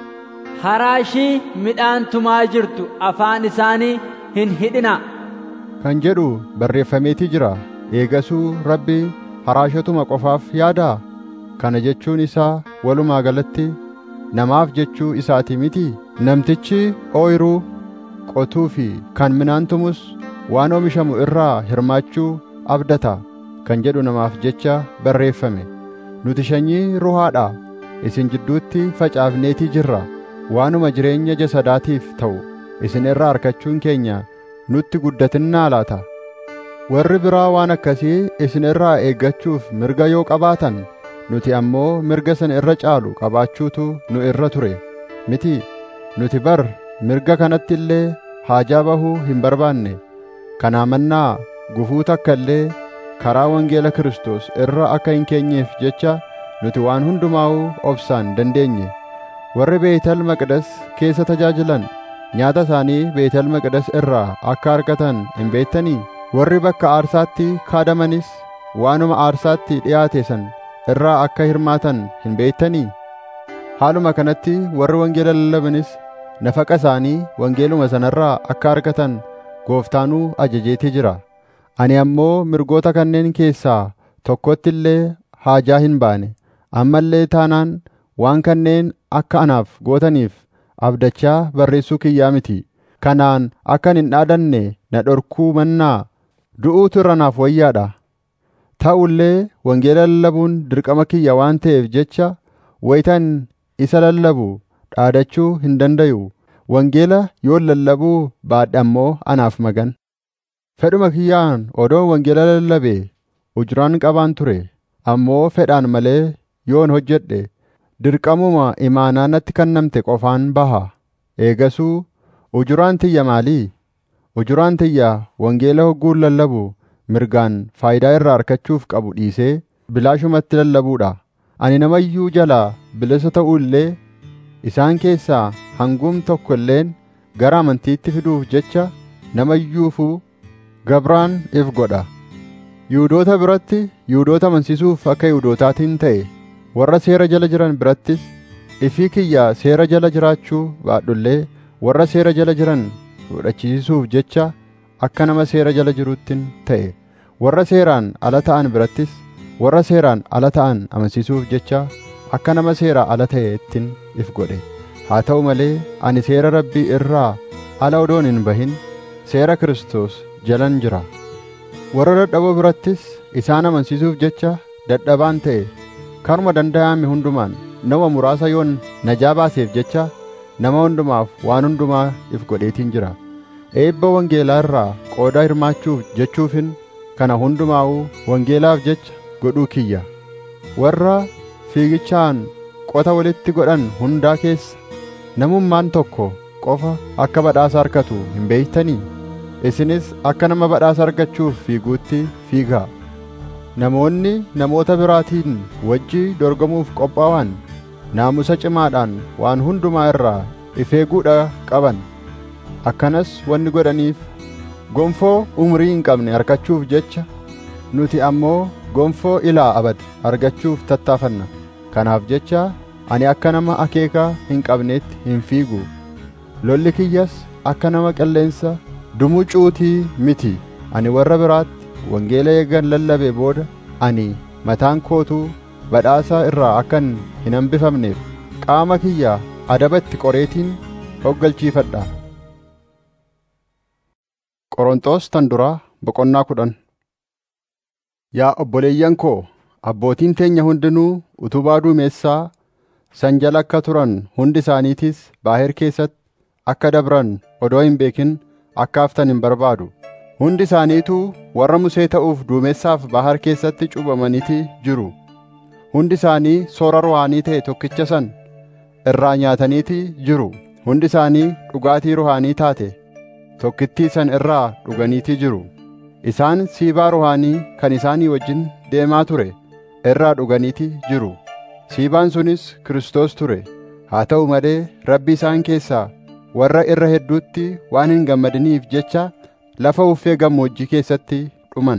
haraashii midhaan tumaa jirtu afaan isaanii hin hidhina
kan jedhu barreeffameetii jira. Eegasuu Rabbi haraashotuma qofaaf yaadaa? Kana jechuun isaa walumaa galatti namaaf jechuu isaati miti. Namtichi ooyiruu qotuu fi kan midhaan tumus waan oomishamu irraa hirmaachuu abdata kan jedhu namaaf jecha barreeffame. Nuti sanyii ruhaadha. Isin jidduutti facaafneetii jirra. Waanuma jireenya jasadaatiif ta'u isin irraa argachuun keenya nutti guddatinnaa laata? Warri biraa waan akkasii isin irraa eeggachuuf mirga yoo qabaatan, nuti ammoo mirga sana irra caalu qabaachuutu nu irra ture miti. Nuti bar mirga kanatti illee haajaa bahuu hin barbaanne. Kanaa mannaa gufuu takka illee karaa wangeela Kiristoos irra akka hin keenyeef jecha nuti waan hundumaa'uu obsaan dandeenye. Warri Beetel Maqdes keessa tajaajilan nyaata isaanii Beetel Maqdes irraa akka argatan hin beektanii? Warri bakka aarsaatti kaadamanis waanuma aarsaatti dhiyaate san irraa akka hirmaatan hin beektanii? Haaluma kanatti warri wangeela lallabanis nafaqa isaanii wangeeluma sanarraa akka argatan Gooftaanuu ajajeetii jira. Ani ammoo mirgoota kanneen keessaa tokkotti illee haajaa hin baane. Amma illee taanaan waan kanneen akka anaaf gootaniif abdachaa barreessuu kiyyaa miti. Kanaan akkan hin dhaadanne na dhorkuu mannaa du'uutu irra naaf wayyaadha. Ta'u illee wangeela lallabuun dirqama kiyya waan ta'eef jecha wayitan isa lallabu dhaadachuu hin dandayu. Wangeela yoo lallabuu baadhe ammoo anaaf magan. Fedhuma kiyyaan odoon wangeela lallabee ujuraan qabaan ture. Ammoo fedhaan malee yoon hojjedhe dirqamuma imaanaa natti kennamte qofaan baha. Eegasuu ujuraan tiyya maalii? Ujuraan tiyya wangeela hogguun lallabu mirgaan faayidaa irraa argachuuf qabu dhiisee bilaashumatti lallabuudha. Ani namayyuu jalaa bilisa ta'uu illee isaan keessaa hangum tokko illeen gara amantiitti fiduuf jecha nama iyyuufuu gabraan if godha. Yihuudoota biratti Yihuudoota amansiisuuf akka Yihuudootaatiin ta'e, warra seera jala jiran birattis ifii kiyya seera jala jiraachuu baadhullee warra seera jala jiran fudhachiisuuf jecha akka nama seera jala jiruuttiin ta'e, warra seeraan ala ta'an birattis warra seeraan ala ta'an amansiisuuf jecha akka nama seeraa ala ta'eettiin if godhe. Haa ta'u malee ani seera Rabbii irraa ala odoon hin bahin seera Kiristoos jalan jira. Warra dadhaboo birattis isaan amansiisuuf jecha dadhabaan ta'e, karuma danda'ame hundumaan nama muraasa yoon najaa baaseef jecha nama hundumaaf waan hundumaa if godheetiin jira. Eebba wangeelaa irraa qooda hirmaachuuf jechuufin kana hundumaa'uu wangeelaaf jecha godhuu kiyya. Warra fiigichaan qota walitti godhan hundaa keessa namummaan tokko qofa akka badhaasa argatu hin beektanii? Isinis akka nama badhaasa argachuuf fiiguutti fiigaa. Namoonni namoota biraatiin wajji dorgomuuf qophaa'an naamusa cimaadhaan waan hundumaa irraa if eeguudha qaban. Akkanas wanni godhaniif gonfoo umrii hin qabne argachuuf jecha, nuti ammoo gonfoo ilaa abad argachuuf tattaafanna. Kanaaf jecha ani akka nama akeekaa hin qabneetti hin fiigu. Lolli kiyyas akka nama qilleensa dumucuutii miti. Ani warra biraatti wangeela eegan lallabee booda ani mataan kootuu badhaasa irraa akkan hin hambifamneef qaama kiyya adabatti qoreetiin hoggalchiifadha. Qorontos tan duraa boqonnaa kudhan. Yaa obboleeyyan koo, abbootiin teenya hundinuu utubaa duumessaa san jala akka turan hundi isaaniitis baahir keessatti akka dabran odoo hin beekin akka haftan hin barbaadu. Hundi isaaniituu warra Musee ta'uuf duumessaaf baahar keessatti cuuphamaniiti jiru. Hundi isaanii soora ruhaanii ta'e tokkicha san irraa nyaataniiti jiru. Hundi isaanii dhugaatii ruhaanii taate tokkittii san irraa dhuganiiti jiru. Isaan siibaa ruhaanii kan isaanii wajjin deemaa ture irraa dhuganiiti jiru. Siibaan sunis Kiristoos ture. Haa ta'u malee Rabbi isaan keessaa warra irra hedduutti waan hin gammadiniif jecha lafa uffee gammoojjii keessatti dhuman.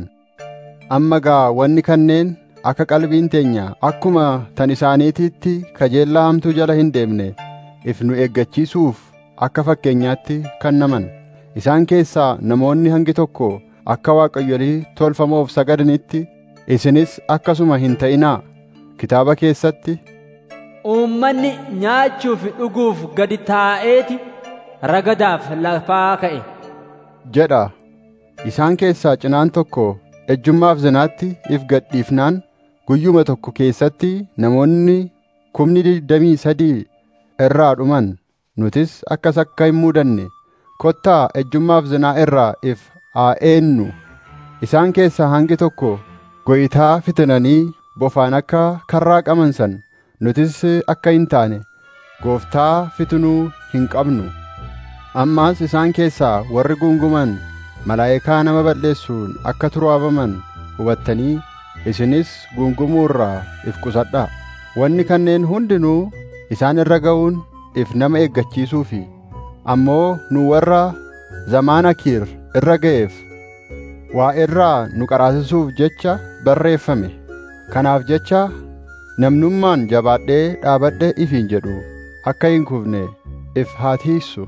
Amma gaa wanni kanneen akka qalbiin teenya akkuma tan isaaniitiitti kajeellaa hamtuu jala hin deemne if nu eeggachiisuuf akka fakkeenyaatti kennaman. Isaan keessaa namoonni hangi tokko akka waaqayyolii tolfamoof sagadanitti, isinis akkasuma hin ta'inaa. Kitaaba keessatti
uummanni nyaachuuf dhuguuf gadi taa'eeti ragadaaf lafaa ka'e
jedha. Isaan keessaa cinaan tokko ejjummaaf zinaatti if gadhiifnaan guyyuma tokko keessatti namoonni kumni digdamii sadii irraa dhuman. Nutis akkas akka hin muudanne kottaa ejjummaaf zinaa irraa if haa eennu. Isaan keessaa hangi tokko goyitaa fitinanii bofaan akka karraa qaban san nutis akka hin taane gooftaa fitinuu hin qabnu. Ammaas isaan keessaa warri guunguman malaayikaa nama balleessuun akka turaabaman hubattanii isinis guungumuu irraa if qusadhaa. Wanni kanneen hundinuu isaan irra ga'uun if nama eeggachiisuufi. Ammoo nu warra zamaana kiir irra ga'eef waa irraa nu qaraasisuuf jecha barreeffame. Kanaaf jecha namnummaan jabaadhee dhaabadhe ifiin jedhu akka hin kufne if haa tiissu.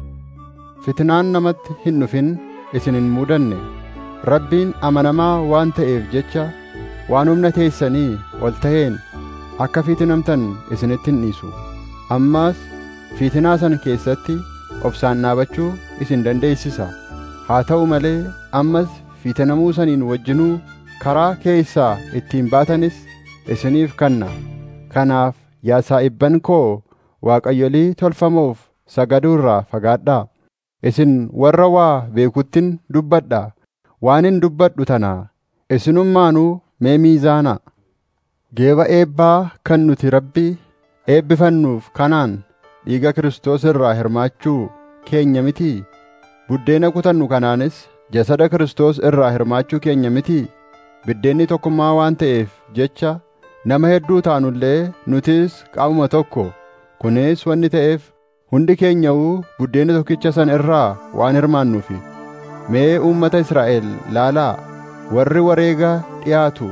Fitnaan namatti hin dhufin isin hin muudanne. Rabbiin amanamaa waan ta'eef jecha waan humna teessanii ol ta'een akka fitinamtan isinitti hin dhiisu. Ammaas fitinaa san keessatti obsaan dhaabachuu isin dandeessisa. Haa ta'u malee ammas fitinamuu saniin wajjinuu karaa keessaa ittiin baatanis isiniif kanna. Kanaaf yaa saa'ibban koo, waaqayyolii tolfamoof sagaduu irraa fagaadhaa. Isin warra waa beekuttin dubbadhaa. Waanin dubbadhu tanaa isinummaanuu mee miizaanaa. Geeba eebbaa kan nuti Rabbii eebbifannuuf kanaan dhiiga Kiristoos irraa hirmaachuu keenya mitii? Buddeena kutannu kanaanis jasada Kiristoos irraa hirmaachuu keenya mitii? Biddeenni tokkummaa waan ta'eef jecha nama hedduu taanullee nutis qaamuma tokko. Kunis wanni ta'eef hundi keenyawuu buddeena tokkicha san irraa waan hirmaannuufi. Mee uummata Israa'el laalaa, warri wareega dhiyaatu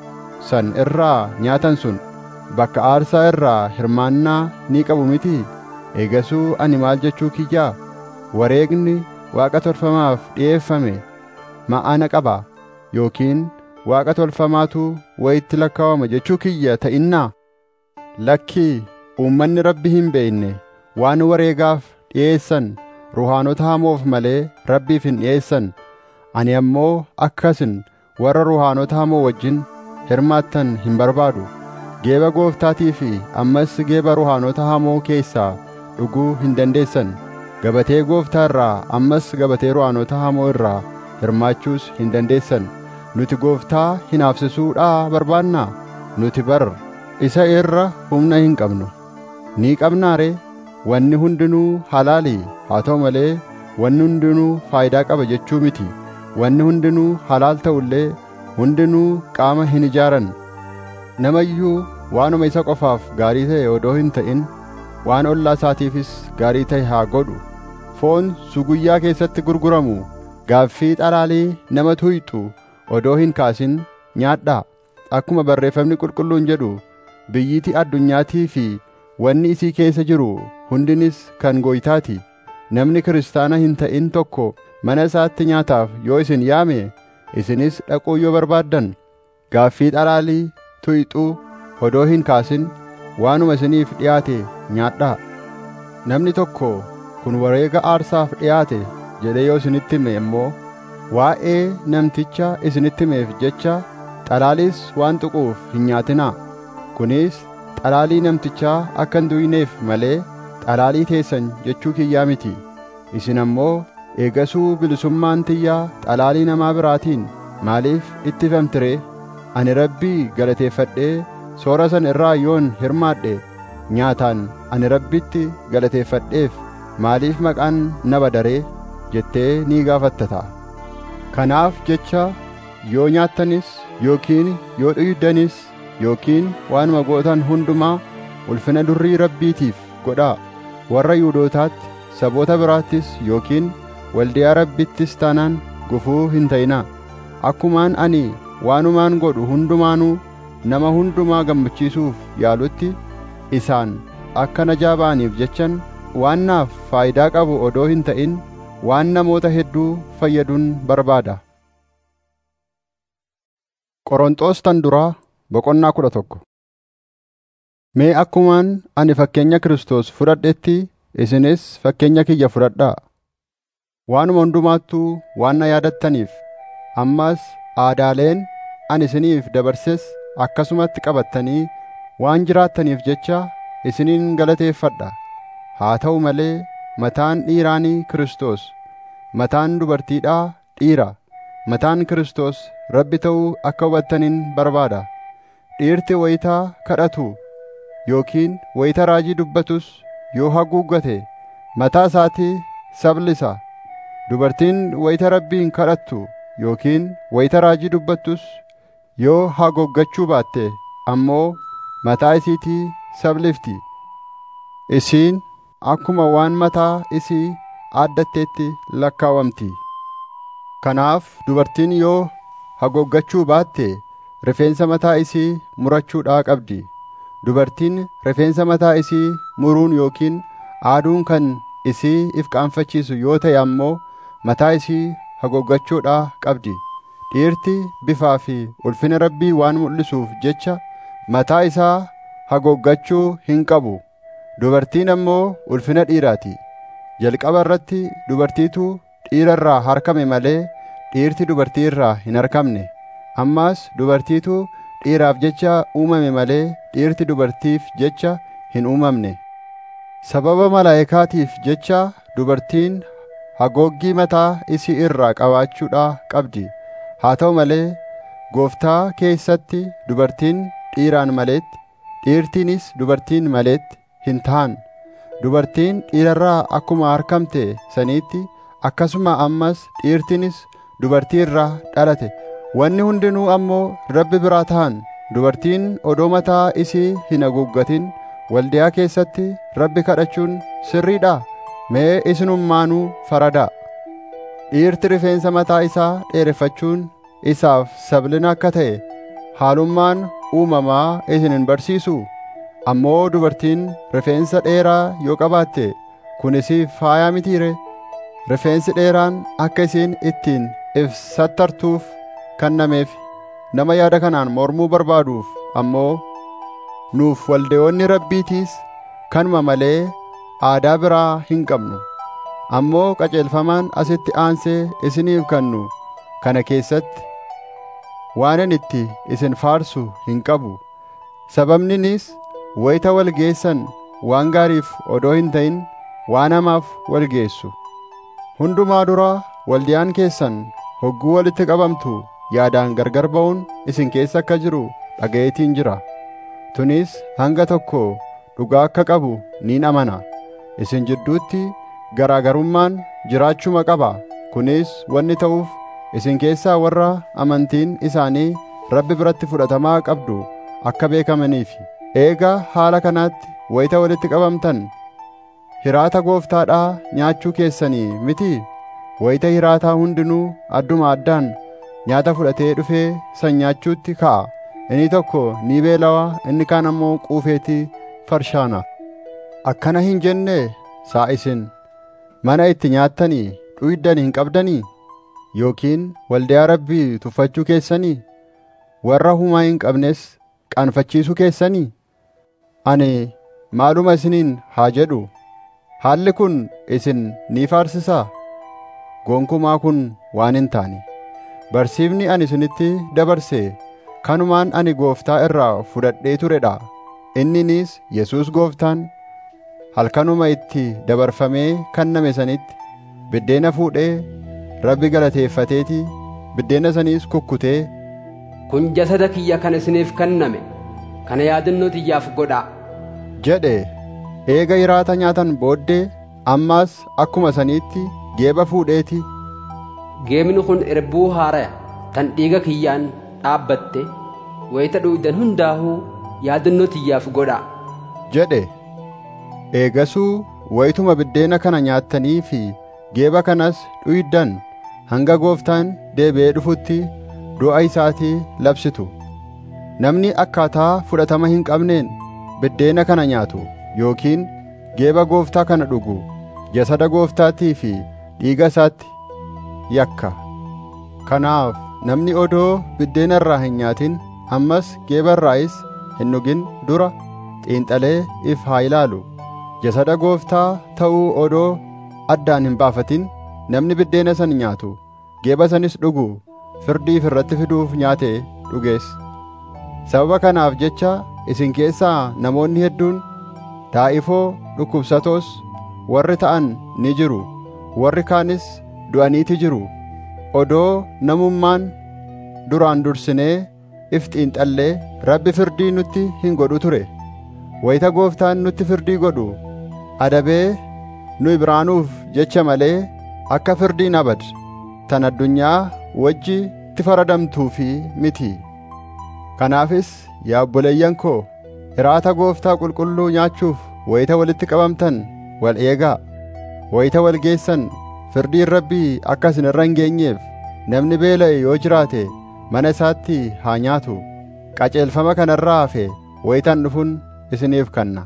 san irraa nyaatan sun bakka aarsaa irraa hirmaannaa ni qabu miti? Eegasuu ani maal jechuu kiyyaa? Wareegni waaqa tolfamaaf dhi'eeffame ma'ana qaba yookiin waaqa tolfamaatu wayitti lakkaawama jechuu kiyya ta'innaa? Lakkii, uummanni Rabbi hin beekne waan wareegaaf dhi'eessan ruhaanota hamoof malee Rabbiif hin dhi'eessan. Ani ammoo akkasin warra ruhaanota hamoo wajjin hirmaattan hin barbaadu. Geeba gooftaatii fi ammas geeba ruhaanota hamoo keessaa dhuguu hin dandeessan. Gabatee gooftaa irraa ammas gabatee ruhaanota hamoo irraa hirmaachuus hin dandeessan. Nuti gooftaa hinaafsisuudhaa barbaannaa? Nuti bar isa irra humna hin qabnu. Ni qabnaa ree? Wanni hundinuu halaalii, haa ta'u malee wanni hundinuu faayidaa qaba jechuu miti. Wanni hundinuu halaal ta'ullee hundinuu qaama hin ijaaran. Namayyuu waanuma isa qofaaf gaarii ta'e odoo hin ta'in waan ollaa isaatiifis gaarii ta'e haa godhu. Foon suguyyaa keessatti gurguramu gaaffii xalaalii nama tuyxu odoo hin kaasin nyaadhaa. Akkuma barreeffamni qulqulluun jedhu, biyyitii addunyaatii fi wanni isii keessa jiru hundinis kan gooytaati. Namni kiristaana hin ta'in tokko mana isaatti nyaataaf yoo isin yaame, isinis dhaquu yoo barbaaddan gaaffii xalaalii tuyxuu odoo hin kaasin waanuma isiniif dhiyaate nyaadhaa. Namni tokko kun wareega aarsaaf dhiyaate jedhee yoo isinitti hime immoo waa'ee namticha isinitti himeef jecha xalaaliis waan tuquuf hin nyaatinaa. Kunis xalaalii namtichaa akka hin du'ineef malee xalaalii teessan jechuu kiyyaa miti. Isin ammoo eegasuu bilisummaan tiyyaa xalaalii namaa biraatiin maaliif ittifamti ree? Ani Rabbii galateeffadhee soora san irraa yoon hirmaadhe nyaataan ani Rabbitti galateeffadheef maaliif maqaan na badaree jettee ni gaafattata. Kanaaf jecha yoo nyaattanis yookiin yoo dhuyuddanis yookiin waanuma gootan hundumaa ulfina durrii Rabbiitiif godhaa. Warra Yihuudootaatti, saboota biraattis yookiin waldiyaa Rabbittis taanaan gufuu hin ta'inaa. Akkumaan ani waanumaan godhu hundumaanuu nama hundumaa gammachiisuuf yaalutti isaan akka najaa ba'aniif jechan waan naaf faayidaa qabu odoo hin ta'in waan namoota hedduu fayyaduun barbaada. Qorontos tan duraa boqonnaa kudha tokko. Mee akkumaan ani fakkeenya Kiristoos fudhadhetti isinis fakkeenya kiyya fudhadhaa. Waanuma hundumaattuu waan na yaadattaniif ammas aadaaleen ani isiniif dabarses akkasumatti qabattanii waan jiraattaniif jecha isiniin galateeffadha. Haa ta'u malee mataan dhiiraanii Kiristoos, mataan dubartiidhaa dhiira. Mataan Kiristoos Rabbi ta'uu akka hubattaniin barbaada. Dhiirti wayitaa kadhatu yookiin wayita raajii dubbatus yoo haguuggate mataa isaatii sablisa. Dubartiin wayita Rabbiin kadhattu yookiin wayita raajii dubbattus yoo haguuggachuu baatte ammoo mataa isiitii sablifti. Isiin akkuma waan mataa isii aaddatteetti lakkaawamti. Kanaaf dubartiin yoo haguuggachuu baatte rifeensa mataa isii murachuudhaa qabdi. Dubartiin rifeensa mataa isii muruun yookiin aaduun kan isii if qaanfachiisu yoo ta'e ammoo mataa isii haguuggachuudhaa qabdi. Dhiirti bifaa fi ulfina Rabbii waan mul'isuuf jecha mataa isaa haguuggachuu hin qabu. Dubartiin ammoo ulfina dhiiraati. Jalqaba irratti dubartiitu dhiira irraa harkame malee dhiirti dubartii irraa hin harkamne. Ammas dubartiitu dhiiraaf jecha uumame malee dhiirti dubartiif jecha hin uumamne. Sababa malaa'ikaatiif jecha dubartiin haguuggii mataa isii irraa qabaachuudhaa qabdi. Haa ta'u malee Gooftaa keessatti dubartiin dhiiraan maleetti, dhiirtiinis dubartiin maleetti hin ta'an. Dubartiin dhiirarraa akkuma harkamte saniitti akkasuma ammas dhiirtiinis dubartii irraa dhalate. Wanni hundinuu ammoo Rabbi biraa ta'an. Dubartiin odoo mataa isii hin haguuggatin waldiyaa keessatti Rabbi kadhachuun sirriidhaa? Mee isinummaanuu faradaa. dhiirti rifeensa mataa isaa dheereffachuun isaaf sablina akka ta'e haalummaan uumamaa isin hin barsiisuu? Ammoo dubartiin rifeensa dheeraa yoo qabaatte kun isiif faayaa mitiire? Rifeensi dheeraan akka isiin ittiin if sattartuuf kennameef. Nama yaada kanaan mormuu barbaaduuf ammoo nuuf waldeewwanni Rabbiitiis kanuma malee aadaa biraa hin qabnu. Ammoo qajeelfamaan asitti aansee isiniif kennu kana keessatti waanan itti isin faarsu hin qabu. Sababninis wayita wal geessan waan gaariif odoo hin ta'in waan hamaaf wal geessu. Hundumaa dura waldiyaan keessan hogguu walitti qabamtu yaadaan gargar ba'uun isin keessa akka jiru dhagayeetiin jira. Tunis hanga tokko dhugaa akka qabu niin amana. Isin jidduutti garaagarummaan jiraachuma qaba. Kunis wanni ta'uuf isin keessaa warra amantiin isaanii Rabbi biratti fudhatamaa qabdu akka beekamaniif. Eegaa haala kanaatti wayita walitti qabamtan hiraata gooftaadhaa nyaachuu keessanii miti? Wayita hiraataa hundinuu adduma addaan nyaata fudhatee dhufee san nyaachuutti ka'a. Inni tokko ni beelawaa, inni kaan ammoo quufeetii farshaana. Akkana hin jenne saa isin mana itti nyaattanii dhuyiddan hin qabdanii? Yookiin waldayaa Rabbii tuffachuu keessanii? Warra humaa hin qabnes qaanfachiisuu keessanii? Ani maaluma isiniin haa jedhu? Haalli kun isin ni faarsisaa? Gonkumaa kun waan hin taane. Barsiifni ani isinitti dabarse kanumaan ani gooftaa irraa fudhadhee turedha. Inninis Yesuus gooftaan halkanuma itti dabarfamee kenname sanitti biddeena fuudhee Rabbi galateeffateeti biddeena saniis kukkutee,
kun jasada kiyya kan isiniif kenname, kana yaadannoo tiyyaaf godhaa
jedhe. Eega hiraata nyaatan booddee ammaas akkuma saniitti geeba fuudheeti,
geemni kun erbuu haaraya tan dhiiga kiyyaan dhaabbatte wayita dhuydan hundaahuu yaadannoo tiyyaaf godhaa
jedhe. Eegasuu wayituma biddeena kana nyaattanii fi geeba kanas dhuydan hanga gooftaan deebi'ee dhufutti du'a isaatii labsitu. Namni akkaataa fudhatama hin qabneen biddeena kana nyaatu yookiin geeba gooftaa kana dhugu jasada gooftaattii fi dhiiga isaatti yakka. Kanaaf namni odoo biddeena irraa hin nyaatin ammas geeba irraayis hin dhugin dura xiinxalee if haa ilaalu. Jasada gooftaa ta'uu odoo addaan hin baafatin namni biddeena san nyaatu geeba sanis dhugu firdii irratti fiduuf nyaate dhugees. Sababa kanaaf jecha isin keessaa namoonni hedduun daa'ifoo dhukkubsatoos warri ta'an ni jiru, warri kaanis du'aniiti jiru. Odoo namummaan duraan dursinee if xiinxallee Rabbi firdii nutti hin godhu ture. Wayita gooftaan nutti firdii godhu adabee nu biraanuuf jecha malee akka firdiin abad tan addunyaa wajji itti faradamtuu fi miti. Kanaafis yaa obboleeyyan koo, hiraata gooftaa qulqulluu nyaachuuf wayita walitti qabamtan wal eegaa. Wayita wal geessan firdiin Rabbii akka isin irra hin geenyeef namni beela'e yoo jiraate mana isaatti haa nyaatu. Qajeelfama kanarraa hafe wayitaan dhufuun isiniif kenna.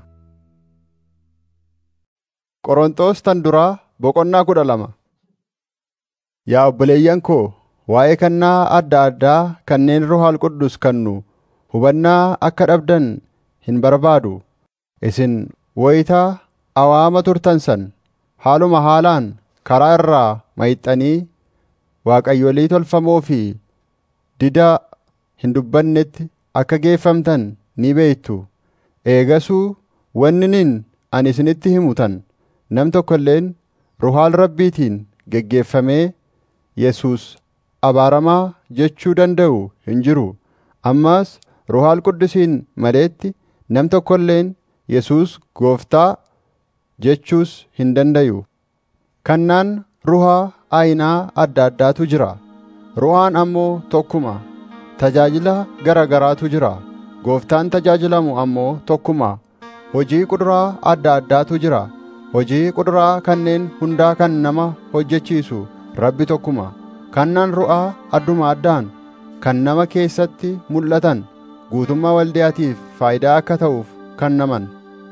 Qorontos tan duraa boqonnaa kudha lama. Yaa obboleeyyan koo, waa'ee kennaa adda addaa kanneen Ruuhal Quddus kennu hubannaa akka dhabdan hin barbaadu. Isin wayitaa awaama turtan san haaluma haalaan karaa irraa mayxanii waaqayyolii tolfamoo fi dida hin dubbannetti akka geeffamtan ni beektu. Eegasuu wanniin ani isinitti himutan nam tokko illeen Ruuhaal Rabbiitiin geggeeffamee Yesuus abaaramaa jechuu danda'u hin jiru. Ammas Ruuhaal Quddusiin maleetti nam tokko illeen Yesuus gooftaa jechuus hin dandayu. Kannaan ruhaa aayinaa adda addaatu jira. Ruhaan ammoo tokkuma. Tajaajila gara garaatu jira. Gooftaan tajaajilamu ammoo tokkuma. Hojii quduraa adda addaatu jira. Hojii quduraa kanneen hundaa kan nama hojjechiisu Rabbi tokkuma. Kannaan ru'aa adduma addaan kan nama keessatti mul'atan guutummaa waldayaatiif faayidaa akka ta'uuf kennaman.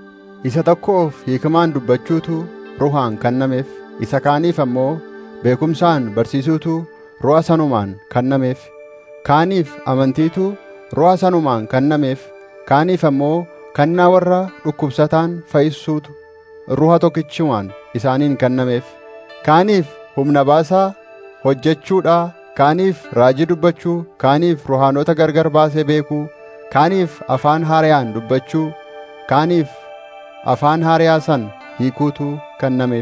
Isa tokkoof hiikmaan dubbachuutu ruhaan kennameef, isa kaaniif ammoo beekumsaan barsiisuutu ru'a sanumaan kennameef, kaaniif amantiitu ru'a sanumaan kennameef, kaaniif ammoo kennaa warra dhukkubsataan fayyisuutu ruha tokkichumaan isaaniin kennameef, kaaniif humna baasaa hojjechuudhaa, kaaniif raajii dubbachuu, kaaniif ruhaanota gargar baasee beekuu, kaaniif afaan haarayaan dubbachuu, kaaniif afaan haarayaa san hiikuutu kennameef.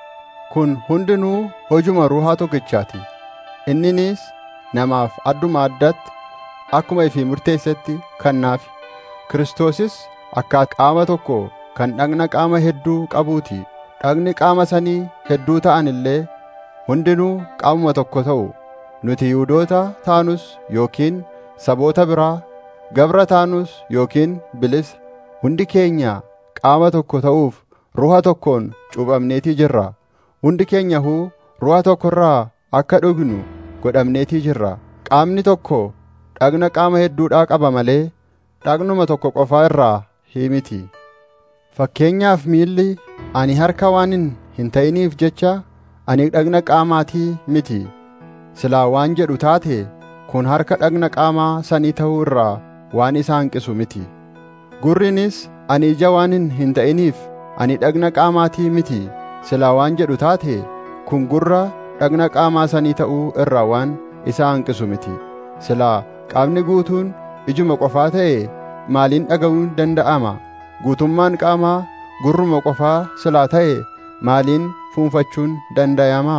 Kun hundinuu hojuma ruhaa tokkichaati. Inninis namaaf adduma addatti akkuma ifii murteessetti kennaaf. Kiristoosis akka qaama tokko kan dhagna qaama hedduu qabuuti. Dhagni qaama sanii hedduu ta'an illee hundinuu qaamuma tokko ta'u. Nuti Yihuudoota taanus yookiin saboota biraa, gabra taanus yookiin bilisa, hundi keenya qaama tokko ta'uuf ruha tokkoon cuuphamneetii jirra. Hundi keenyahuu ruha tokko irraa akka dhugnu godhamneetii jirra. Qaamni tokko dhagna qaama hedduudhaa qaba malee dhagnuma tokko qofaa irraa miti. Fakkeenyaaf miilli ani harka waanin hin ta'iniif jecha ani dhagna qaamaatii miti. Silaa waan jedhu taate kun harka dhagna qaamaa sanii ta'uu irraa waan isa hanqisu miti. Gurrinis ani ija waanin hin ta'iniif ani dhagna qaamaatii miti. Silaa waan jedhu taate kun gurra dhagna qaamaa sanii ta'uu irraa waan isa hanqisu miti. Silaa qaamni guutuun ijuma qofaa ta'e maaliin dhaga'uun danda'ama? Guutummaan qaamaa gurruma qofaa silaa ta'e maaliin fuunfachuun danda'ama?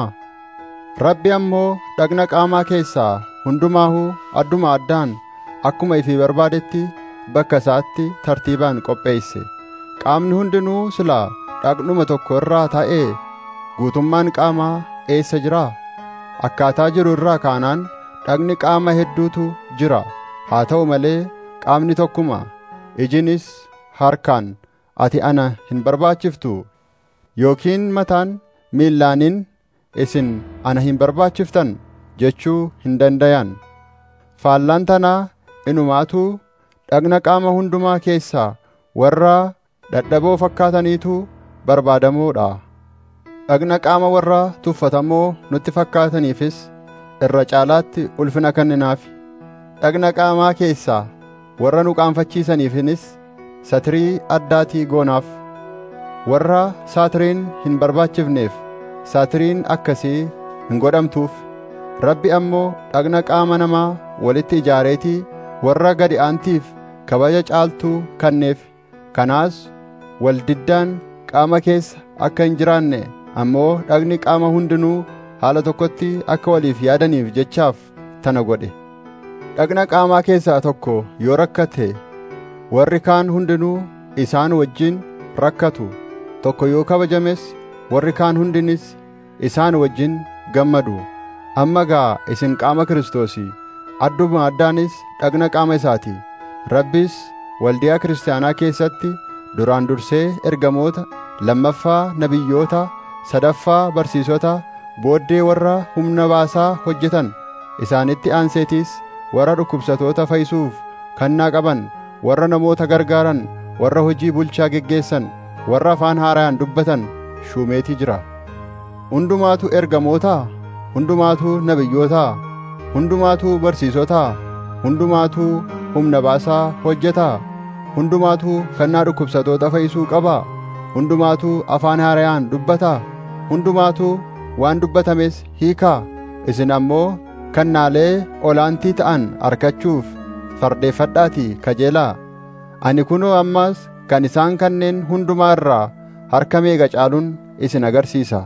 Rabbi ammoo dhagna qaamaa keessaa hundumaahuu adduma addaan akkuma ifii barbaadetti bakka isaatti tartiibaan qopheesse. Qaamni hundinuu silaa dhagnuma tokko irraa ta'ee guutummaan qaamaa eessa jira? Akkaataa jiru irraa kaanaan dhagni qaama hedduutu jira. Haa ta'u malee qaamni tokkuma. Ijinis harkaan ati ana hin barbaachiftu yookiin mataan miillaanin isin ana hin barbaachiftan jechuu hin dandayan. Faallaan tanaa inumaatuu dhagna qaama hundumaa keessaa warra dadhaboo fakkaataniitu barbaadamoodha. Dhagna qaama warra tuffatamoo nutti fakkaataniifis irra caalaatti ulfina kenninaaf. Dhagna qaamaa keessaa warra nu qaanfachiisaniifis satirii addaatii goonaaf. Warra saatiriin hin barbaachifneef saatiriin akkasii hin godhamtuuf. Rabbi ammoo dhagna qaama namaa walitti ijaareetii warra gadi aantiif kabaja caaltuu kenneef. Kanaas waldiddaan qaama keessa akka hin jiraanne ammoo dhagni qaama hundinuu haala tokkotti akka waliif yaadaniif jechaaf tana godhe. Dhagna qaamaa keessaa tokko yoo rakkate warri kaan hundinuu isaan wajjin rakkatu. Tokko yoo kabajames warri kaan hundinis isaan wajjin gammadu. Amma gaa isin qaama Kiristoosii, adduma addaanis dhagna qaama isaati. Rabbis waldiyaa kiristaanaa keessatti duraan dursee ergamoota, lammaffaa nabiyyoota, sadaffaa barsiisota, booddee warra humna baasaa hojjetan, isaanitti aanseetiis warra dhukkubsatoota fayyisuuf kennaa qaban, warra namoota gargaaran, warra hojii bulchaa geggeessan, warra afaan haaraan dubbatan shuumeetii jira. Hundumaatu ergamootaa, hundumaatu nabiyyootaa, hundumaatu barsiisotaa, hundumaatu humna baasaa hojjetaa, hundumaatu kennaa dhukkubsatoota fayyisuu qabaa, hundumaatu afaan haarayaan dubbataa, hundumaatu waan dubbatames hiikaa. Isin ammoo kennaalee olaantii ta'an argachuuf fardeeffadhaatii kajeelaa. Ani kunoo ammas kan isaan kanneen hundumaa irraa harka meeqa caaluun isin agarsiisa.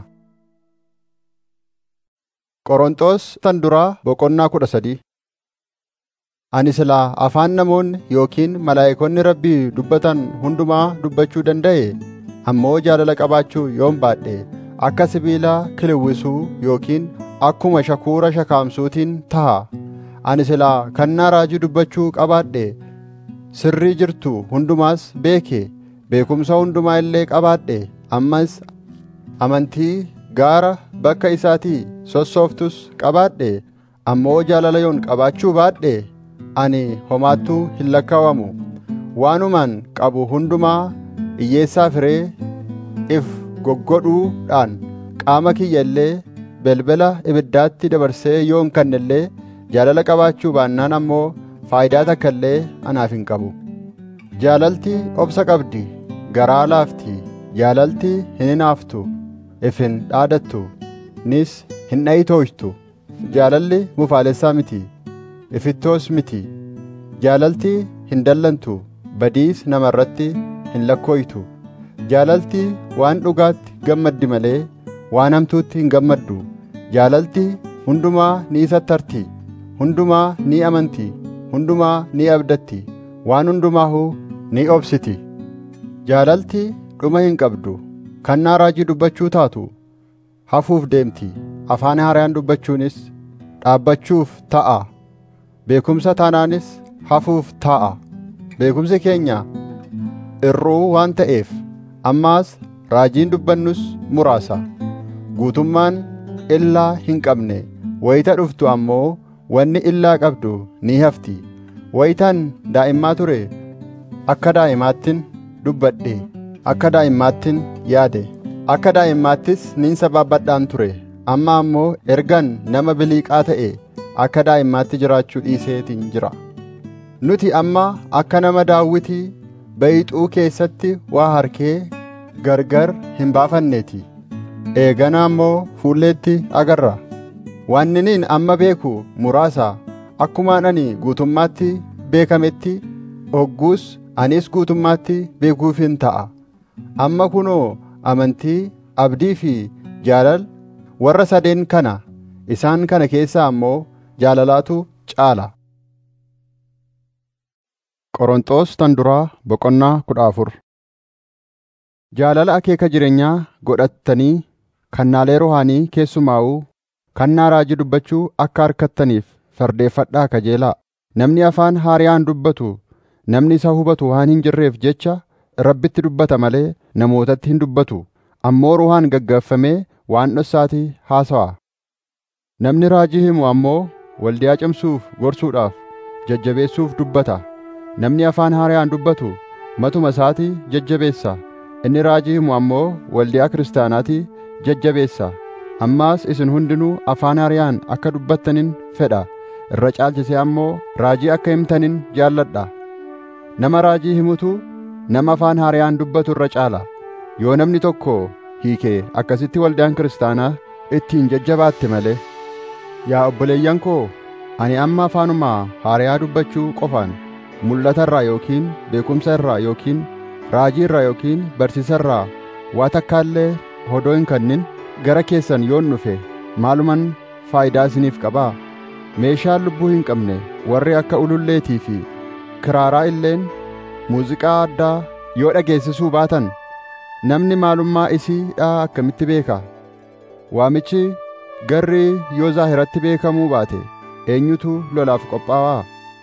Qorontos tan duraa boqonnaa kudha sadii. Ani silaa afaan namoonni yookiin malaa'ikonni Rabbii dubbatan hundumaa dubbachuu danda'e, ammoo jaalala qabaachuu yoon baadhe akka sibiilaa kilawwisuu yookiin akkuma shakuura shakaamsuutiin taha. Ani silaa kennaa raajii dubbachuu qabaadhe sirrii jirtu hundumaas beeke, beekumsa hundumaa illee qabaadhe, ammas amantii gaara bakka isaatii sossooftus qabaadhe ammoo jaalala yoon qabaachuu baadhe ani homaattuu hin lakkaawamu. Waanumaan qabu hundumaa hiyyeessaa firee if goggodhuudhaan qaama kiyya illee belbela ibiddaatti dabarsee yoon kennellee jaalala qabaachuu baannaan ammoo faayidaa takka illee anaaf hin qabu. Jaalalti obsa qabdi, garaa laafti, jaalalti hin hinaaftu, if hin dhaadattu, nis hin dhayitooytu. Jaalalli mufaalessaa miti, ifittoos miti. Jaalalti hin dallantu, badiis namarratti hin lakkooytu. Jaalalti waan dhugaatti gammaddi malee waan hamtuutti hin gammaddu. Jaalalti hundumaa ni sattarti, hundumaa ni amanti, hundumaa ni abdatti, waan hundumaahuu ni obsiti. Jaalalti dhuma hin qabdu, kannaa raajii dubbachuu taatu hafuuf deemti, afaan haaraan dubbachuunis dhaabbachuuf ta'a, beekumsa taanaanis hafuuf ta'a. Beekumsi keenya irruu waan ta'eef ammaas raajiin dubbannus muraasa. Guutummaan illaa hin qabne wayita dhuftu ammoo wanni illaa qabdu ni hafti. Wayitaan daa'immaa ture akka daa'imaattin dubbadhe, akka daa'immaattin yaade, akka daa'immaattis nin sabaabadhaan ture. Amma ammoo ergan nama biliiqaa ta'e akka daa'immaatti jiraachuu dhiiseetiin jira. Nuti amma akka nama daawwitii bayixuu keessatti waa harkee gargar hin baafanneeti. Eegana ammoo fuulleetti agarra. Waanniniin amma beeku muraasa, akkumaan ani guutummaatti beekametti hogguus anis guutummaatti beekuufin ta'a. Amma kunoo amantii, abdii fi jaalal warra sadeen kana, isaan kana keessaa ammoo jaalalaatu caala. Qorontos tan duraa boqonnaa kudha afur. Jaalala akeeka jireenyaa godhattanii kannaalee rohaanii keessumaa'uu kannaa raajii dubbachuu akka harkattaniif fardeeffadhaa kajeelaa. Namni afaan haariyaan dubbatu namni isa hubatu waan hin jirreef jecha Rabbitti dubbata malee namootatti hin dubbatu, ammoo ruhaan gaggeeffamee waan dhossaati haasawa. Namni raajii himu ammoo waldiyaa cimsuuf, gorsuudhaaf, jajjabeessuuf dubbata. Namni afaan haariyaan dubbatu matuma isaati jajjabeessa. Inni raajii himu ammoo waldiyaa kiristaanaati jajjabeessa. Ammaas isin hundinuu afaan haariyaan akka dubbattanin fedha. Irra caalchisee ammoo raajii akka himtanin jaalladha. Nama raajii himutu nama afaan haariyaan dubbatu irra caala. Yoo namni tokko hiikee akkasitti waldaan kiristaanaa ittiin jajjabaatte malee. Yaa obboleeyyan koo, ani amma afaanuma haariyaa dubbachuu qofaan mul'ata irraa yookiin beekumsa irraa yookiin raajii irraa yookiin barsiisa irraa waa takkaallee hodoo hin kennin gara keessan yoon dhufe maaluman faayidaa isiniif qabaa? Meeshaan lubbuu hin qabne warri akka ululleetii fi kiraaraa illeen muuziqaa addaa yoo dhageessisuu baatan namni maalummaa isiidhaa akkamitti beeka? Waamichi garri yoo zaahiratti beekamuu baate eenyutu lolaaf qophaawaa?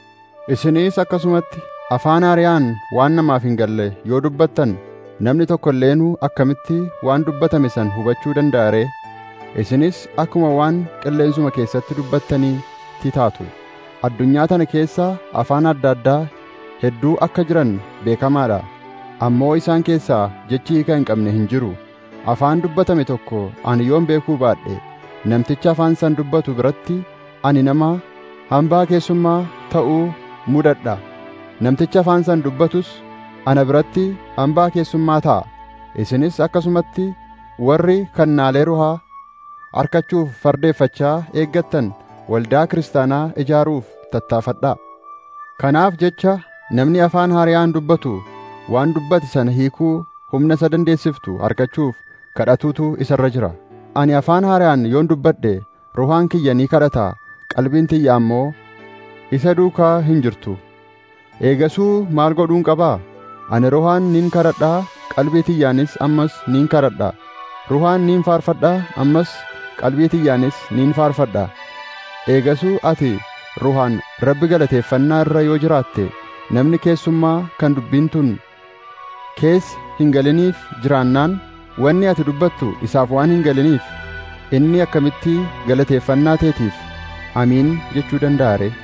Isinis akkasumatti afaan haariyaan waan namaaf hin galle yoo dubbattan namni tokko illeenuu akkamitti waan dubbatame san hubachuu danda'a ree? Isinis akkuma waan qilleensuma keessatti dubbattanii taatu. Addunyaa tana keessa afaan adda addaa hedduu akka jiran beekamaadha. Ammoo isaan keessaa jechi hiika hin qabne hin jiru. Afaan dubbatame tokko ani yoon beekuu baadhe namticha afaan san dubbatu biratti ani nama hambaa keessummaa ta'uu mudadha. Namticha afaan san dubbatus ana biratti hambaa keessummaa ta'a. Isinis akkasumatti warri kannaalee ruhaa harkachuuf fardeeffachaa eeggattan waldaa kiristaanaa ijaaruuf tattaafadhaa. Kanaaf jecha namni afaan haariyaan dubbatu waan dubbate sana hiikuu humna isa dandeessiftu argachuuf kadhatuutu isarra jira. Ani afaan haariyaan yoon dubbadhe ruhaan kiyya ni kadhata, qalbiin tiyya ammoo isa duukaa hin jirtu. Eegasuu maal godhuun qabaa? Ani ruhaan nin kadhadhaa, qalbii tiyyaanis ammas nin kadhadhaa. Ruhaan nin faarfadhaa, ammas qalbii tiyyaanis nin faarfadhaa. Eegasuu ati ruhaan Rabbi galateeffannaa irra yoo jiraatte namni keessummaa kan dubbiin tun keessa hin galiniif jiraannaan wanni ati dubbattu isaaf waan hin galiniif inni akkamitti galateeffannaa teetiif amiin jechuu danda'a ree?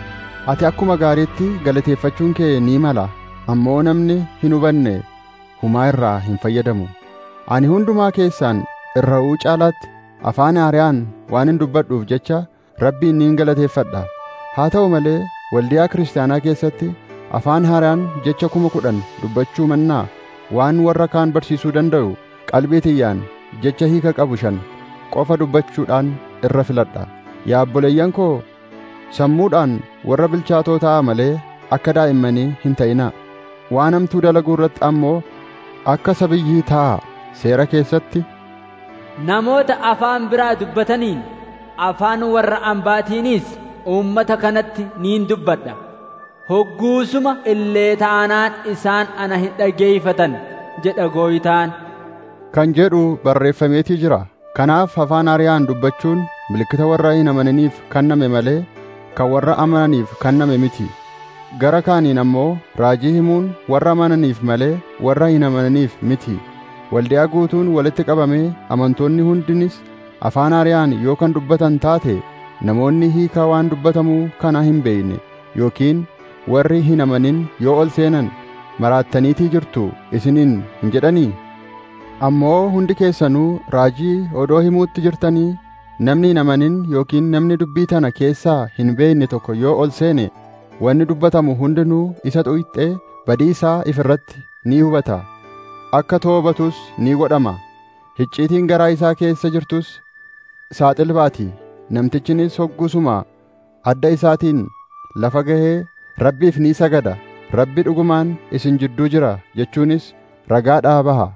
Ati akkuma gaariitti galateeffachuun kee ni mala, ammoo namni hin hubanne humaa irraa hin fayyadamu. Ani hundumaa keessaan irra'uu caalaatti afaan haaraan waan hin dubbadhuuf jecha Rabbiin niin galateeffadha. Haa ta'u malee waldiyaa kiristaanaa keessatti afaan haaraan jecha kuma kudhan dubbachuu mannaa waan warra kaan barsiisuu danda'u qalbii tiyyaan jecha hiika qabu shan qofa dubbachuudhaan irra filadha. Yaa obboleeyyan koo, sammuudhaan warra bilchaatoo ta'a malee akka daa'immanii hin ta'inaa. Waan hamtuu dalaguu irratti ammoo akka sabiyyii ta'a. Seera keessatti
namoota afaan biraa dubbataniin afaan warra ambaatiinis uummata kanatti niin dubbadha. Hogguusuma illee taanaan isaan ana hin dhageeffatan jedha Gooytaan
kan jedhu barreeffameetii jira. Kanaaf afaan haaraan dubbachuun milikkita warra hin amananiif kenname malee kan warra amananiif kenname miti. Gara kaaniin ammoo raajii himuun warra amananiif malee warra hin amananiif miti. Waldiyaa guutuun walitti qabamee amantoonni hundinis afaan haaraan yoo kan dubbatan taate namoonni hiikaa waan dubbatamuu kana hin beekne yookiin warri hin amanin yoo ol seenan maraattaniitii jirtu isiniin hin jedhanii? Ammoo hundi keessanuu raajii odoo himuutti jirtanii namni hin amanin yookiin namni dubbii tana keessaa hin beekne tokko yoo ol seene wanni dubbatamu hundinuu isa xuyixee badii isaa ifirratti ni hubata. Akka toobatus ni godhama. Hicciitiin garaa isaa keessa jirtus saaxil baati. Namtichinis hogguusuma adda isaatiin lafa gahee Rabbiif ni sagada. Rabbi dhugumaan isin jidduu jira jechuunis ragaadhaa baha.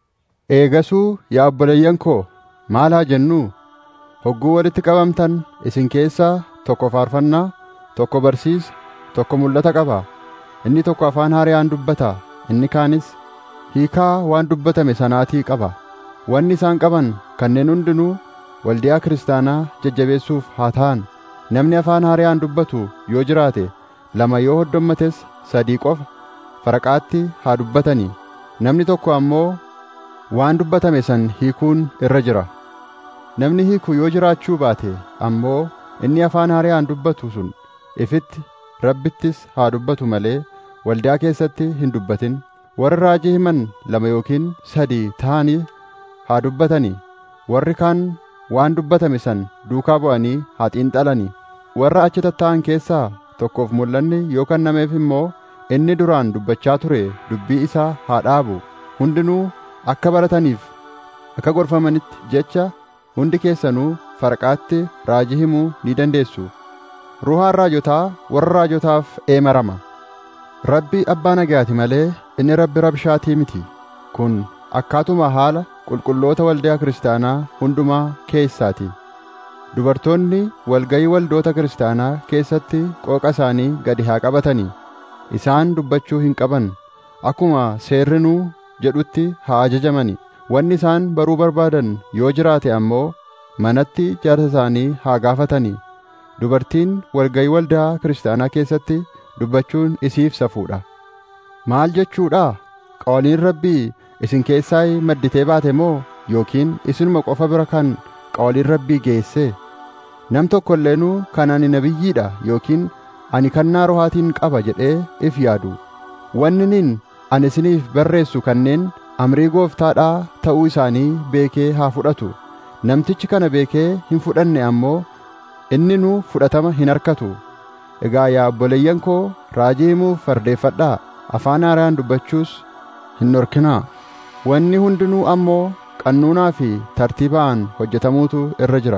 Eegasuu yaa obboleeyyan koo, maal haa jennuu? Hogguu walitti qabamtan isin keessaa tokko faarfannaa, tokko barsiisa, tokko mul'ata qaba. Inni tokko afaan haaraan dubbata, inni kaanis hiikaa waan dubbatame sanaatii qaba. Wanni isaan qaban kanneen hundinuu waldiyaa kiristaanaa jajjabeessuuf haa ta'an. Namni afaan haaraan dubbatu yoo jiraate lama yoo hoddommates sadii qofa faraqaatti haa dubbatanii. Namni tokko ammoo waan dubbatame san hiikuun irra jira. Namni hiiku yoo jiraachuu baate ammoo inni afaan haaraan dubbatu sun ifitti Rabbittis haa dubbatu malee waldiyaa keessatti hin dubbatin. Warri raajii himan lama yookiin sadii ta'anii haa dubbatanii. Warri kaan waan dubbatame san duukaa bu'anii haa xiinxalanii. Warra achi tattaa'an keessaa tokkoof mul'anni yoo kennameef immoo inni duraan dubbachaa ture dubbii isaa haa dhaabu. Hundinuu akka barataniif akka gorfamanitti jecha hundi keessanuu farqaatti raajii himuu ni dandeessu. Ruhaan raajotaa warra raajotaaf eemarama. Rabbi abbaa nagaati malee inni Rabbi rabshaatii miti. Kun akkaatuma haala qulqulloota waldaa kiristaanaa hundumaa keessaati. Dubartoonni walgayii waldoota kiristaanaa keessatti qooqa isaanii gadi haa qabatanii. Isaan dubbachuu hin qaban. Akkuma seerrinuu jedhutti haa ajajamani. Wanni isaan baruu barbaadan yoo jiraate ammoo manatti jaarsa isaanii haa gaafatanii. Dubartiin walgayii waldaa kiristaanaa keessatti dubbachuun isiif safuudha. Maal jechuudha? Qawliin Rabbii isin keessaa madditee baate moo yookiin isinuma qofa bira kan qawliin Rabbii geesse? Nam tokko illeenuu kan ani nabiyyiidha yookiin ani kannaa rohaatiin qaba jedhee if yaadu. Wanniniin ani isiniif barreessu kanneen amrii gooftaadhaa ta'uu isaanii beekee haa fudhatu. Namtichi kana beekee hin fudhanne ammoo inni nu fudhatama hin argatu. Egaa yaa obboleeyyan koo, raajii himuuf fardeeffadhaa. Afaan haaraan dubbachuus hin dhorkinaa. Wanni hundinuu ammoo qannuunaa fi tartiibaan hojjetamuutu irra jira.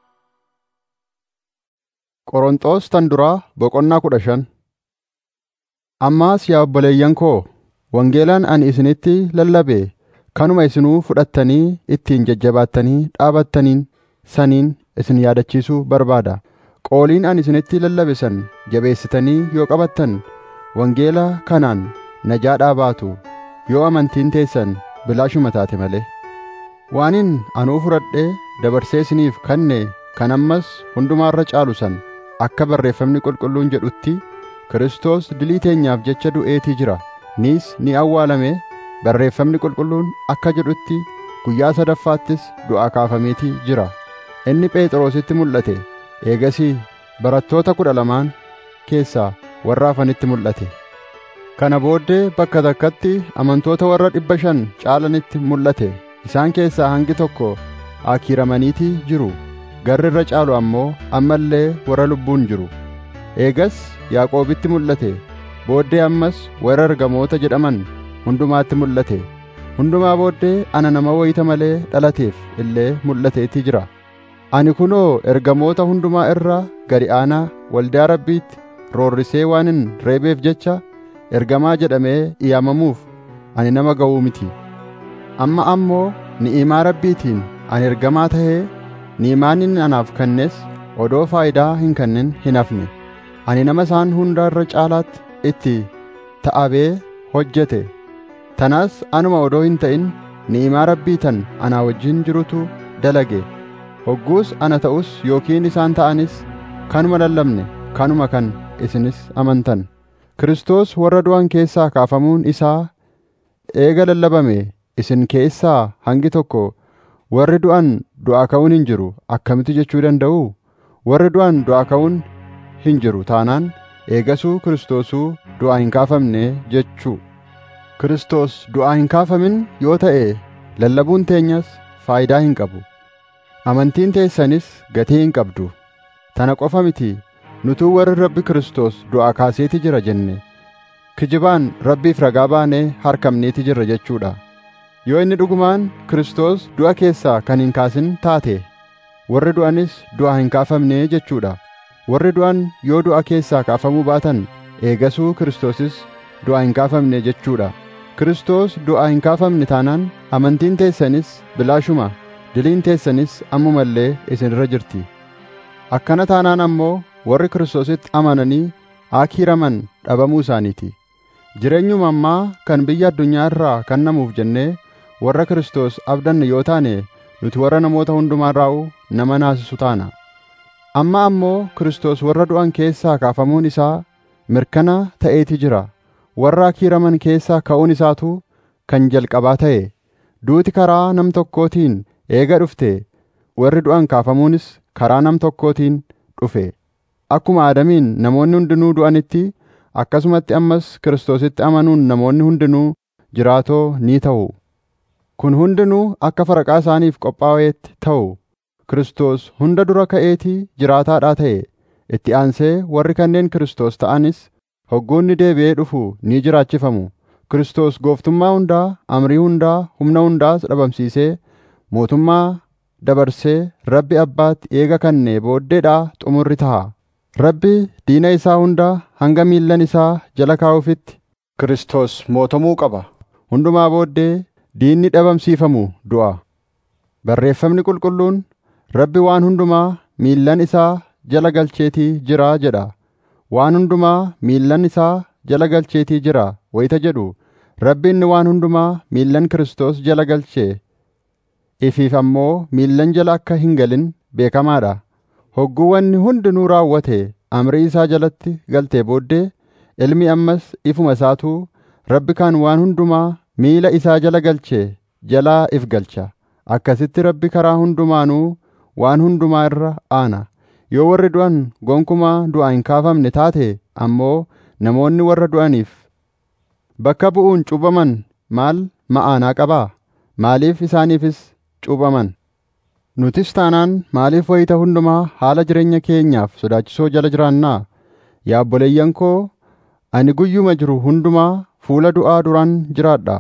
Qorontos tan duraa boqonnaa kudha shan. Ammaas yaa obboleeyyan koo, wangeelaan ani isinitti lallabe kanuma isinuu fudhattanii ittiin jajjabaattanii dhaabattaniin saniin isin yaadachiisuu barbaada. Qooliin ani isinitti lallabe san jabeessitanii yoo qabattan wangeela kanaan najaadhaa baatu yoo amantiin teessan bilaashuma taate malee. Waanin anuu fudhadhee dabarsee isiniif kenne kan ammas hundumaarra caalu san akka barreeffamni qulqulluun jedhutti Kiristoos dilii teenyaaf jecha du'eetii jira. Nis ni awwaalame. Barreeffamni qulqulluun akka jedhutti guyyaa sadaffaattis du'aa kaafameetii jira. Inni Phexrositti mul'ate. Eegasii barattoota kudha lamaan keessaa warra hafanitti mul'ate. Kana booddee bakka takkatti amantoota warra dhibba shan caalanitti mul'ate. Isaan keessaa hangi tokko akiiramaniitii jiru. Garri irra caalu ammoo amma illee warra lubbuun jiru. Eegas Yaaqoobitti mul'ate. Booddee ammas warra ergamoota jedhaman hundumaatti mul'ate. Hundumaa booddee ana nama wayita malee dhalateef illee mul'ateetii jira. Ani kunoo ergamoota hundumaa irra gadi aanaa waldaa Rabbiitti roorrisee waanin reebeef jecha ergamaa jedhamee yaamamuuf ani nama ga'uu miti. Amma ammoo ni'imaa Rabbiitiin ani ergamaa tahee ni'imaan inni anaaf kennes odoo faayidaa hin kennin hin hafne. Ani nama isaan hunda irra caalaatti itti ta'abee hojjete. Tanas anuma odoo hin ta'in ni'imaa Rabbii tan anaa wajjin jirutu dalage. Hogguus ana ta'us yookiin isaan ta'anis kanuma lallabne kanuma kan isinis amantan. Kiristoos warra du'an keessaa kaafamuun isaa eega lallabame isin keessaa hangi tokko warri du'an du'aa ka'uun hin jiru akkamitti jechuu danda'u? Warri du'an du'aa ka'uun hin jiru taanaan eegasuu Kiristoosuu du'aa hin kaafamne jechuu. Kiristoos du'aa hin kaafamin yoo ta'e lallabuun teenyas faayidaa hin qabu. Amantiin teessanis gatii hin qabdu. Tana qofa miti nutuu warri Rabbi Kiristoos du'aa kaaseeti jira jenne kijibaan Rabbiif ragaa baanee harkamneeti jirra jechuudha. Yoo inni dhugumaan Kiristoos du'a keessaa kan hin kaasin taate warri du'anis du'aa hin kaafamne jechuudha. Warri du'an yoo du'a keessaa kaafamuu baatan eegasuu Kiristoosis du'aa hin kaafamne jechuudha. Kiristoos du'aa hin kaafamne taanaan amantiin teessanis bilaashuma. Diliin teessanis ammuma illee isin irra jirti. Akkana taanaan ammoo warri Kiristoositti amananii akiiraman dhabamuu isaaniiti. Jireenyuma ammaa kan biyya addunyaa irraa kennamuuf jennee warra Kiristoos abdanne yoo taane nuti warra namoota hundumaa irraa nama naasisu taana. Amma ammoo Kiristoos warra du'an keessaa kaafamuun isaa mirkana ta'eeti jira. Warra akiiraman keessaa ka'uun isaatu kan jalqabaa ta'e. Duuti karaa nam tokkootiin eega dhufte warri du'an kaafamuunis karaa nam tokkootiin dhufe. Akkuma Aadamiin namoonni hundinuu du'anitti akkasumatti ammas Kiristoositti amanuun namoonni hundinuu jiraatoo ni ta'u. Kun hundinuu akka faraqaa isaaniif qophaa'eetti ta'u. Kiristoos hunda dura ka'eetii jiraataadhaa ta'e. Itti aansee warri kanneen Kiristoos ta'anis hogguunni deebi'ee dhufu ni jiraachifamu. Kiristoos gooftummaa hundaa, amrii hundaa, humna hundaas dhabamsiisee mootummaa dabarsee Rabbi Abbaatti eega kennee booddeedhaa xumurri ta'a. Rabbi diina isaa hundaa hanga miillan isaa jala kaa'uufitti Kiristoos mootomuu qaba. Hundumaa booddee diinni dhabamsiifamu du'a. Barreeffamni qulqulluun Rabbi waan hundumaa miillan isaa jala galcheetii jira jedha. Waan hundumaa miillan isaa jala galcheetii jira wayita jedhu Rabbi inni waan hundumaa miillan Kiristoos jala galchee ifiif ammoo miillan jala akka hin galin beekamaadha. Hogguu wanni hundinuu raawwate amrii isaa jalatti galtee booddee ilmi ammas ifuma isaatuu Rabbi kan waan hundumaa miila isaa jala galchee jalaa if galcha. Akkasitti Rabbi karaa hundumaanuu waan hundumaa irra aana. Yoo warri du'an gonkumaa du'aa hin kaafamne taate ammoo namoonni warra du'aniif bakka bu'uun cuubaman maal ma'aanaa qabaa? Maaliif isaaniifis cuubaman? Nutis taanaan maaliif wayita hundumaa haala jireenya keenyaaf sodaachisoo jala jiraannaa? Yaa obboleeyyan koo, ani guyyuma jiru hundumaa fuula du'aa duraan jiraadha.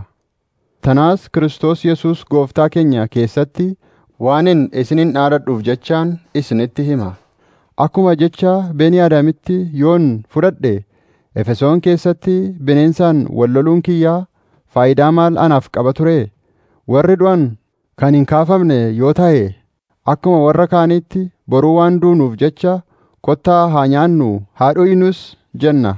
Tanaas Kiristoos Yesuus gooftaa keenya keessatti waanin isinin dhaadadhuuf jechaan isinitti hima. Akkuma jecha Beniyaadaamitti yoon fudhadhe Efesoon keessatti bineensaan wal loluun kiyyaa faayidaa maal anaaf qaba ture? Warri du'an kan hin kaafamne yoo ta'e akkuma warra kaaniitti boruu waan duunuuf jecha kottaa haa nyaannu haa dhugnus jenna.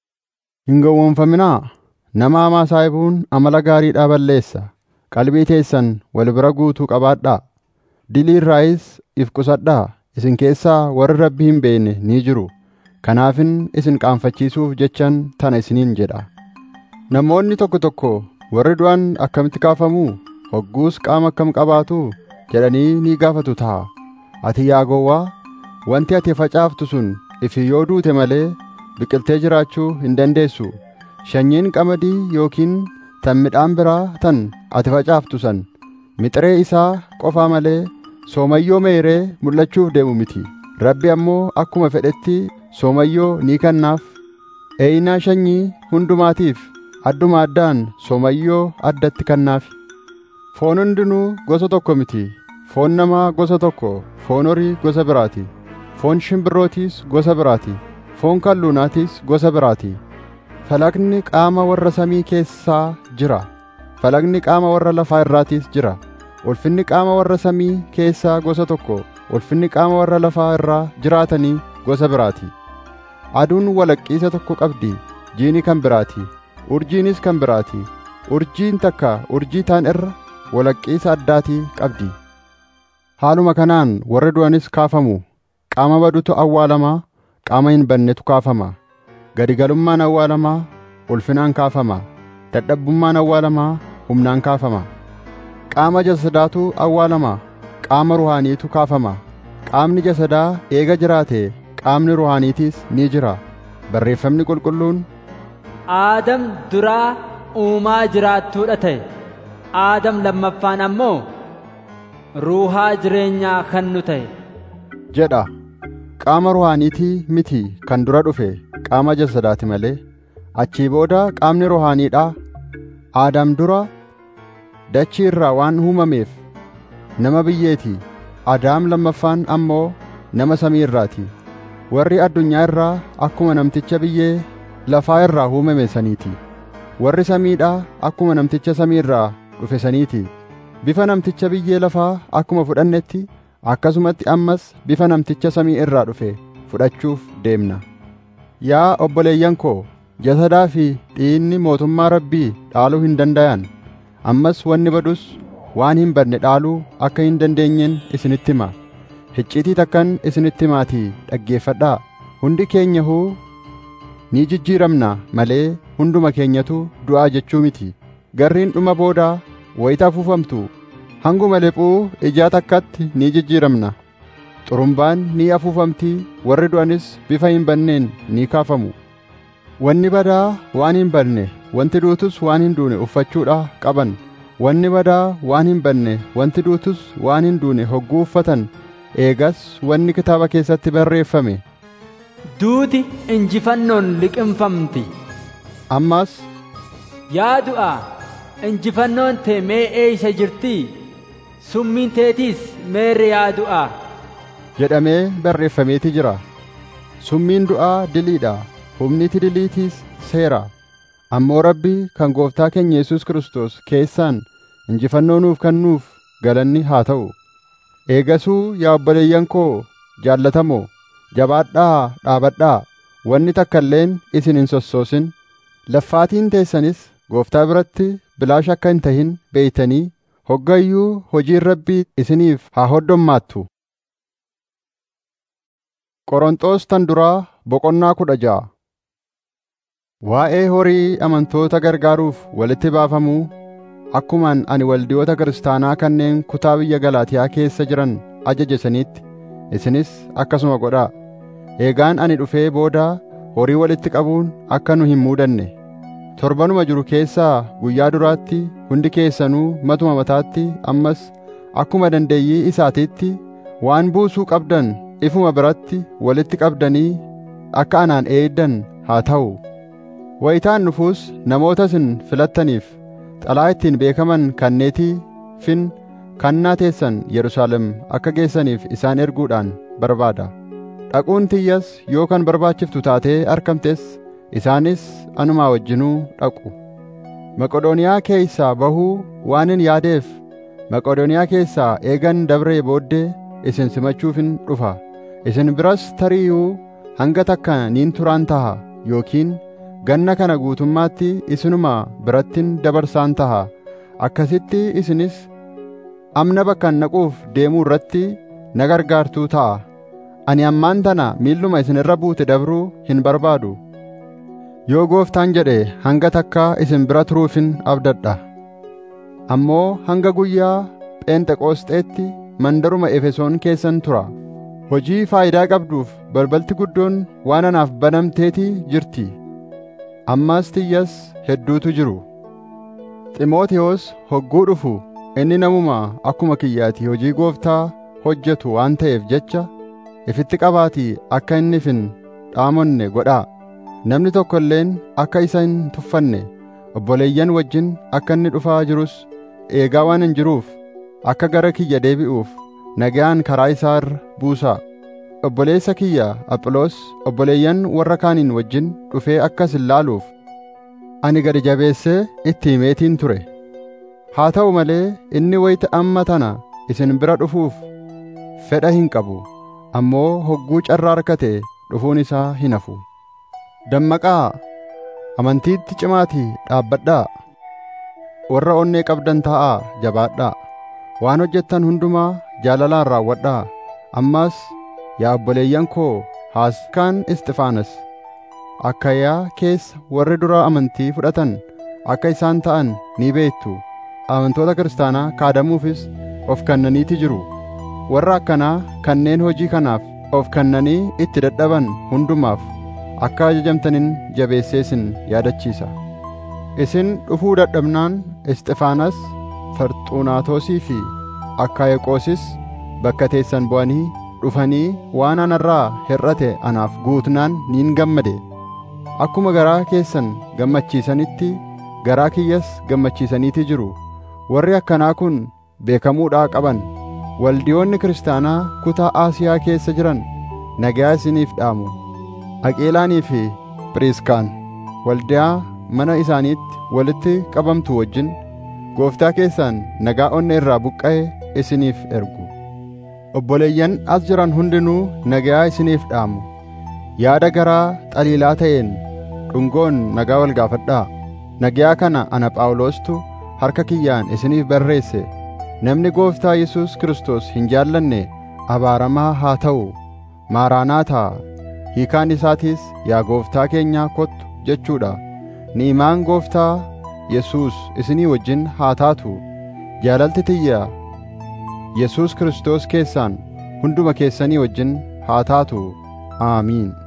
Hin gowwoomfaminaa. Nama hamaa saahibuun amala gaariidhaa balleessa. Qalbii teessan wal bira guutuu qabaadhaa. Dilii irraayis if qusadhaa. Isin keessaa warri Rabbi hin beekne ni jiru. Kanaafin isin qaanfachiisuuf jechan tana isiniin jedha. Namoonni tokko tokko warri du'an akkamitti kaafamuu? Hogguus qaama akkam qabaatu jedhanii ni gaafatu ta'a. ati yaa gowwaa, wanti ati facaaftu sun ifi yoo duute malee biqiltee jiraachuu hin dandeessu. Sanyiin qamadii yookiin tan midhaan biraa tan ati facaaftu san mixiree isaa qofaa malee soomayyoo meeree mul'achuuf deemu miti. Rabbi ammoo akkuma fedhetti soomayyoo ni kennaaf. Eeyinaa sanyii hundumaatiif adduma addaan soomayyoo addatti kennaaf. Foon hundinuu gosa tokko miti. Foon namaa gosa tokko, foon horii gosa biraati. Foon shimbirrootiis gosa biraati. Foon kalluunaatis gosa biraati. Falaqni qaama warra samii keessaa jira. Falaqni qaama warra lafaa irraatiis jira. Ulfinni qaama warra samii keessaa gosa tokko, ulfinni qaama warra lafaa irraa jiraatanii gosa biraati. Aduun walaqqiisa tokko qabdi, jiini kan biraati. Urjiinis kan biraati. Urjiin takka urjii taan irra walaqqiisa addaatii qabdi. Haaluma kanaan warri du'anis kaafamu. Qaama badutu awwaalamaa, qaama hin bannetu kaafama. Gadigalummaan awwaalamaa ulfinaan kaafama. Dadhabbummaan awwaalamaa humnaan kaafama. Qaama jasadaatu awwaalamaa, qaama ruhaaniitu kaafama. Qaamni jasadaa eega jiraate qaamni ruhaaniitiis ni jira. Barreeffamni qulqulluun
Aadam duraa uumaa jiraattuudha ta'e. Aadam lammaffaan ammoo ruuhaa jireenyaa kan nu ta'e
jedha. Qaama ruhaaniitii miti kan dura dhufe qaama jasadaati malee. Achii booda qaamni ruhaaniidhaa. Aadam dura dachii irraa waan uumameef nama biyyeeti. Adaam lammaffaan ammoo nama samii irraati. Warri addunyaa irraa akkuma namticha biyyee lafaa irraa uumame saniiti. Warri samiidhaa akkuma namticha samii irraa dhufe saniiti. Bifa namticha biyyee lafaa akkuma fudhannetti akkasumatti ammas bifa namticha samii irraa dhufe fudhachuuf deemna. Yaa obboleeyyan koo, jasadaa fi dhiigni mootummaa Rabbii dhaaluu hin dandayan. Ammas wanni badus waan hin badne dhaaluu akka hin dandeenyeen isinitti hima. Icciitii takkan isinitti himaatii dhaggeeffadhaa. Hundi keenyahuu ni jijjiiramna malee hunduma keenyatu du'aa jechuu miti. Garriin dhuma boodaa wayita afuufamtu hanguma lephuu ijaa takkatti ni jijjiiramna. Xurumbaan ni afuufamtii, warri du'anis bifa hin banneen ni kaafamu. Wanni badaa waan hin banne, wanti duutus waan hin duune uffachuudha qaban. Wanni badaa waan hin banne, wanti duutus waan hin duune hogguu uffatan. Eegas wanni kitaaba keessatti barreeffame
duuti injifannoon liqimfamti.
Ammas
yaa du'aa, injifannoon tee mee eeysa jirtii? Summiin teetiis meerre yaa du'aa
jedhamee barreeffameeti jira. Summiin du'aa diliidha, humniti diliitiis seera. Ammoo Rabbi kan gooftaa keenya Yesuus Kiristoos keessaan injifannoo nuuf kennuuf galanni haa ta'u. Eegasuu yaa obboleeyyan koo jaallatamoo, jabaadhaa dhaabadhaa. Wanni takka illeen isin hin sossoosin. Laffaatiin teessanis gooftaa biratti bilaash akka hin tahin beeytanii hoggayyuu hojiin Rabbii isiniif haa hoddommaattu. Qoronxoos tan duraa boqonnaa kudha ja'a. Waa'ee horii amantoota gargaaruuf walitti baafamuu akkumaan ani waldiyoota kiristaanaa kanneen kutaa biyya Galaatiyaa keessa jiran ajaje saniitti isinis akkasuma godhaa. Eegaan ani dhufee booda horii walitti qabuun akka nu hin muudanne. Torbanuma jiru keessaa guyyaa duraatti hundi keessanuu matuma mataatti ammas akkuma dandeeyyii isaatiitti waan buusuu qabdan ifuma biratti walitti qabdanii akka anaan eeddan haa ta'u. Wayitaan nufuus namoota isin filattaniif xalaa ittiin beekaman kanneetii fin kannaa teessan Yerusaalem akka geessaniif isaan erguudhaan barbaada. Dhaquun tiyyas yoo kan barbaachiftu taatee argamtes isaanis anumaa wajjinuu dhaqu. Maqodooniyaa keessaa bahuu waanin yaadeef Maqodooniyaa keessaa eegan dabree booddee isin simachuufin dhufa. Isin biras tari'uu hanga takka niin turaan taha yookiin ganna kana guutummaatti isinuma birattin dabarsaan taha. Akkasitti isinis amna bakkan naquuf deemuu irratti na gargaartuu ta'a. Ani ammaan tana miilluma isin irra buute dabruu hin barbaadu. Yoo gooftaan jedhe hanga takkaa isin bira turuufin abdadha. Ammoo hanga guyyaa Pheenxeqoosxeetti mandaruma Efesoon keessan tura. Hojii faayidaa qabduuf balbalti guddoon waan anaaf banamteetii jirti. Ammas tiyyas hedduutu jiru. Ximootewoos hogguu dhufu inni namuma akkuma kiyyaati hojii Gooftaa hojjetu waan ta'eef jecha ifitti qabaatii akka inni hin dhaamonne godhaa. Namni tokko illeen akka isa hin tuffanne obboleeyyan wajjin akka inni dhufaa jirus eegaa waan hin jiruuf akka gara kiyya deebi'uuf nagaan karaa isaa irra buusaa. Obboleessa kiyya Aphiloos obboleeyyan warra kaaniin wajjin dhufee akkas ilaaluuf ani gadi jabeessee itti himeetiin ture. Haa ta'u malee inni wayita amma tana isin bira dhufuuf fedha hin qabu, ammoo hogguu carraa argate dhufuun isaa hin hafu. Dammaqaa, amantiitti cimaatii dhaabbadhaa. Warra onnee qabdan taa'aa jabaadhaa. Waan hojjettan hundumaa jaalalaan raawwadhaa. Ammas yaa obboleeyyan koo Haaskaan Isxifaanas, Akkayaa keessa warri dura amantii fudhatan akka isaan ta'an ni beektu. Amantoota kiristaanaa kaadamuufis of kennaniiti jiru. Warra akkanaa kanneen hojii kanaaf of kennanii itti dadhaban hundumaaf akka ajajamtanin jabeessee isin yaadachiisa. Isin dhufuu dadhabnaan Isxifaanas, Farxuunaatosii fi Akkaayeqoosis bakka teessan bu'anii dhufanii waan anarraa hir'ate anaaf guutnaan niin gammade. Akkuma garaa keessan gammachiisanitti garaa kiyyas gammachiisaniiti jiru. Warri akkanaa kun beekamuudhaa qaban. Waldiyoonni kiristaanaa kutaa Aasiyaa keessa jiran nagaa isiniif dhaamu. Aqeelaanii fi Piriiskaan waldiyaa mana isaaniitti walitti qabamtu wajjin Gooftaa keessaan nagaa onnee irraa buqqa'e isiniif ergu. Obboleeyyan as jiran hundinuu nagaa isiniif dhaamu. Yaada garaa xaliilaa ta'een dhungoon nagaa wal gaafadhaa. Nagaa kana ana Phaawulostu harka kiyyaan isiniif barreesse. Namni Gooftaa Yesuus Kiristoos hin jaallanne abaaramaa haa ta'u. Maaraanaataa, hiikaan isaatiis yaa Gooftaa keenyaa kottu jechuudha. Ni'imaan Gooftaa Yesuus isinii wajjin haa taatu. Jaalalti tiyya Yesuus Kiristoos keessaan hunduma keessanii wajjin haa taatu. Aamiin.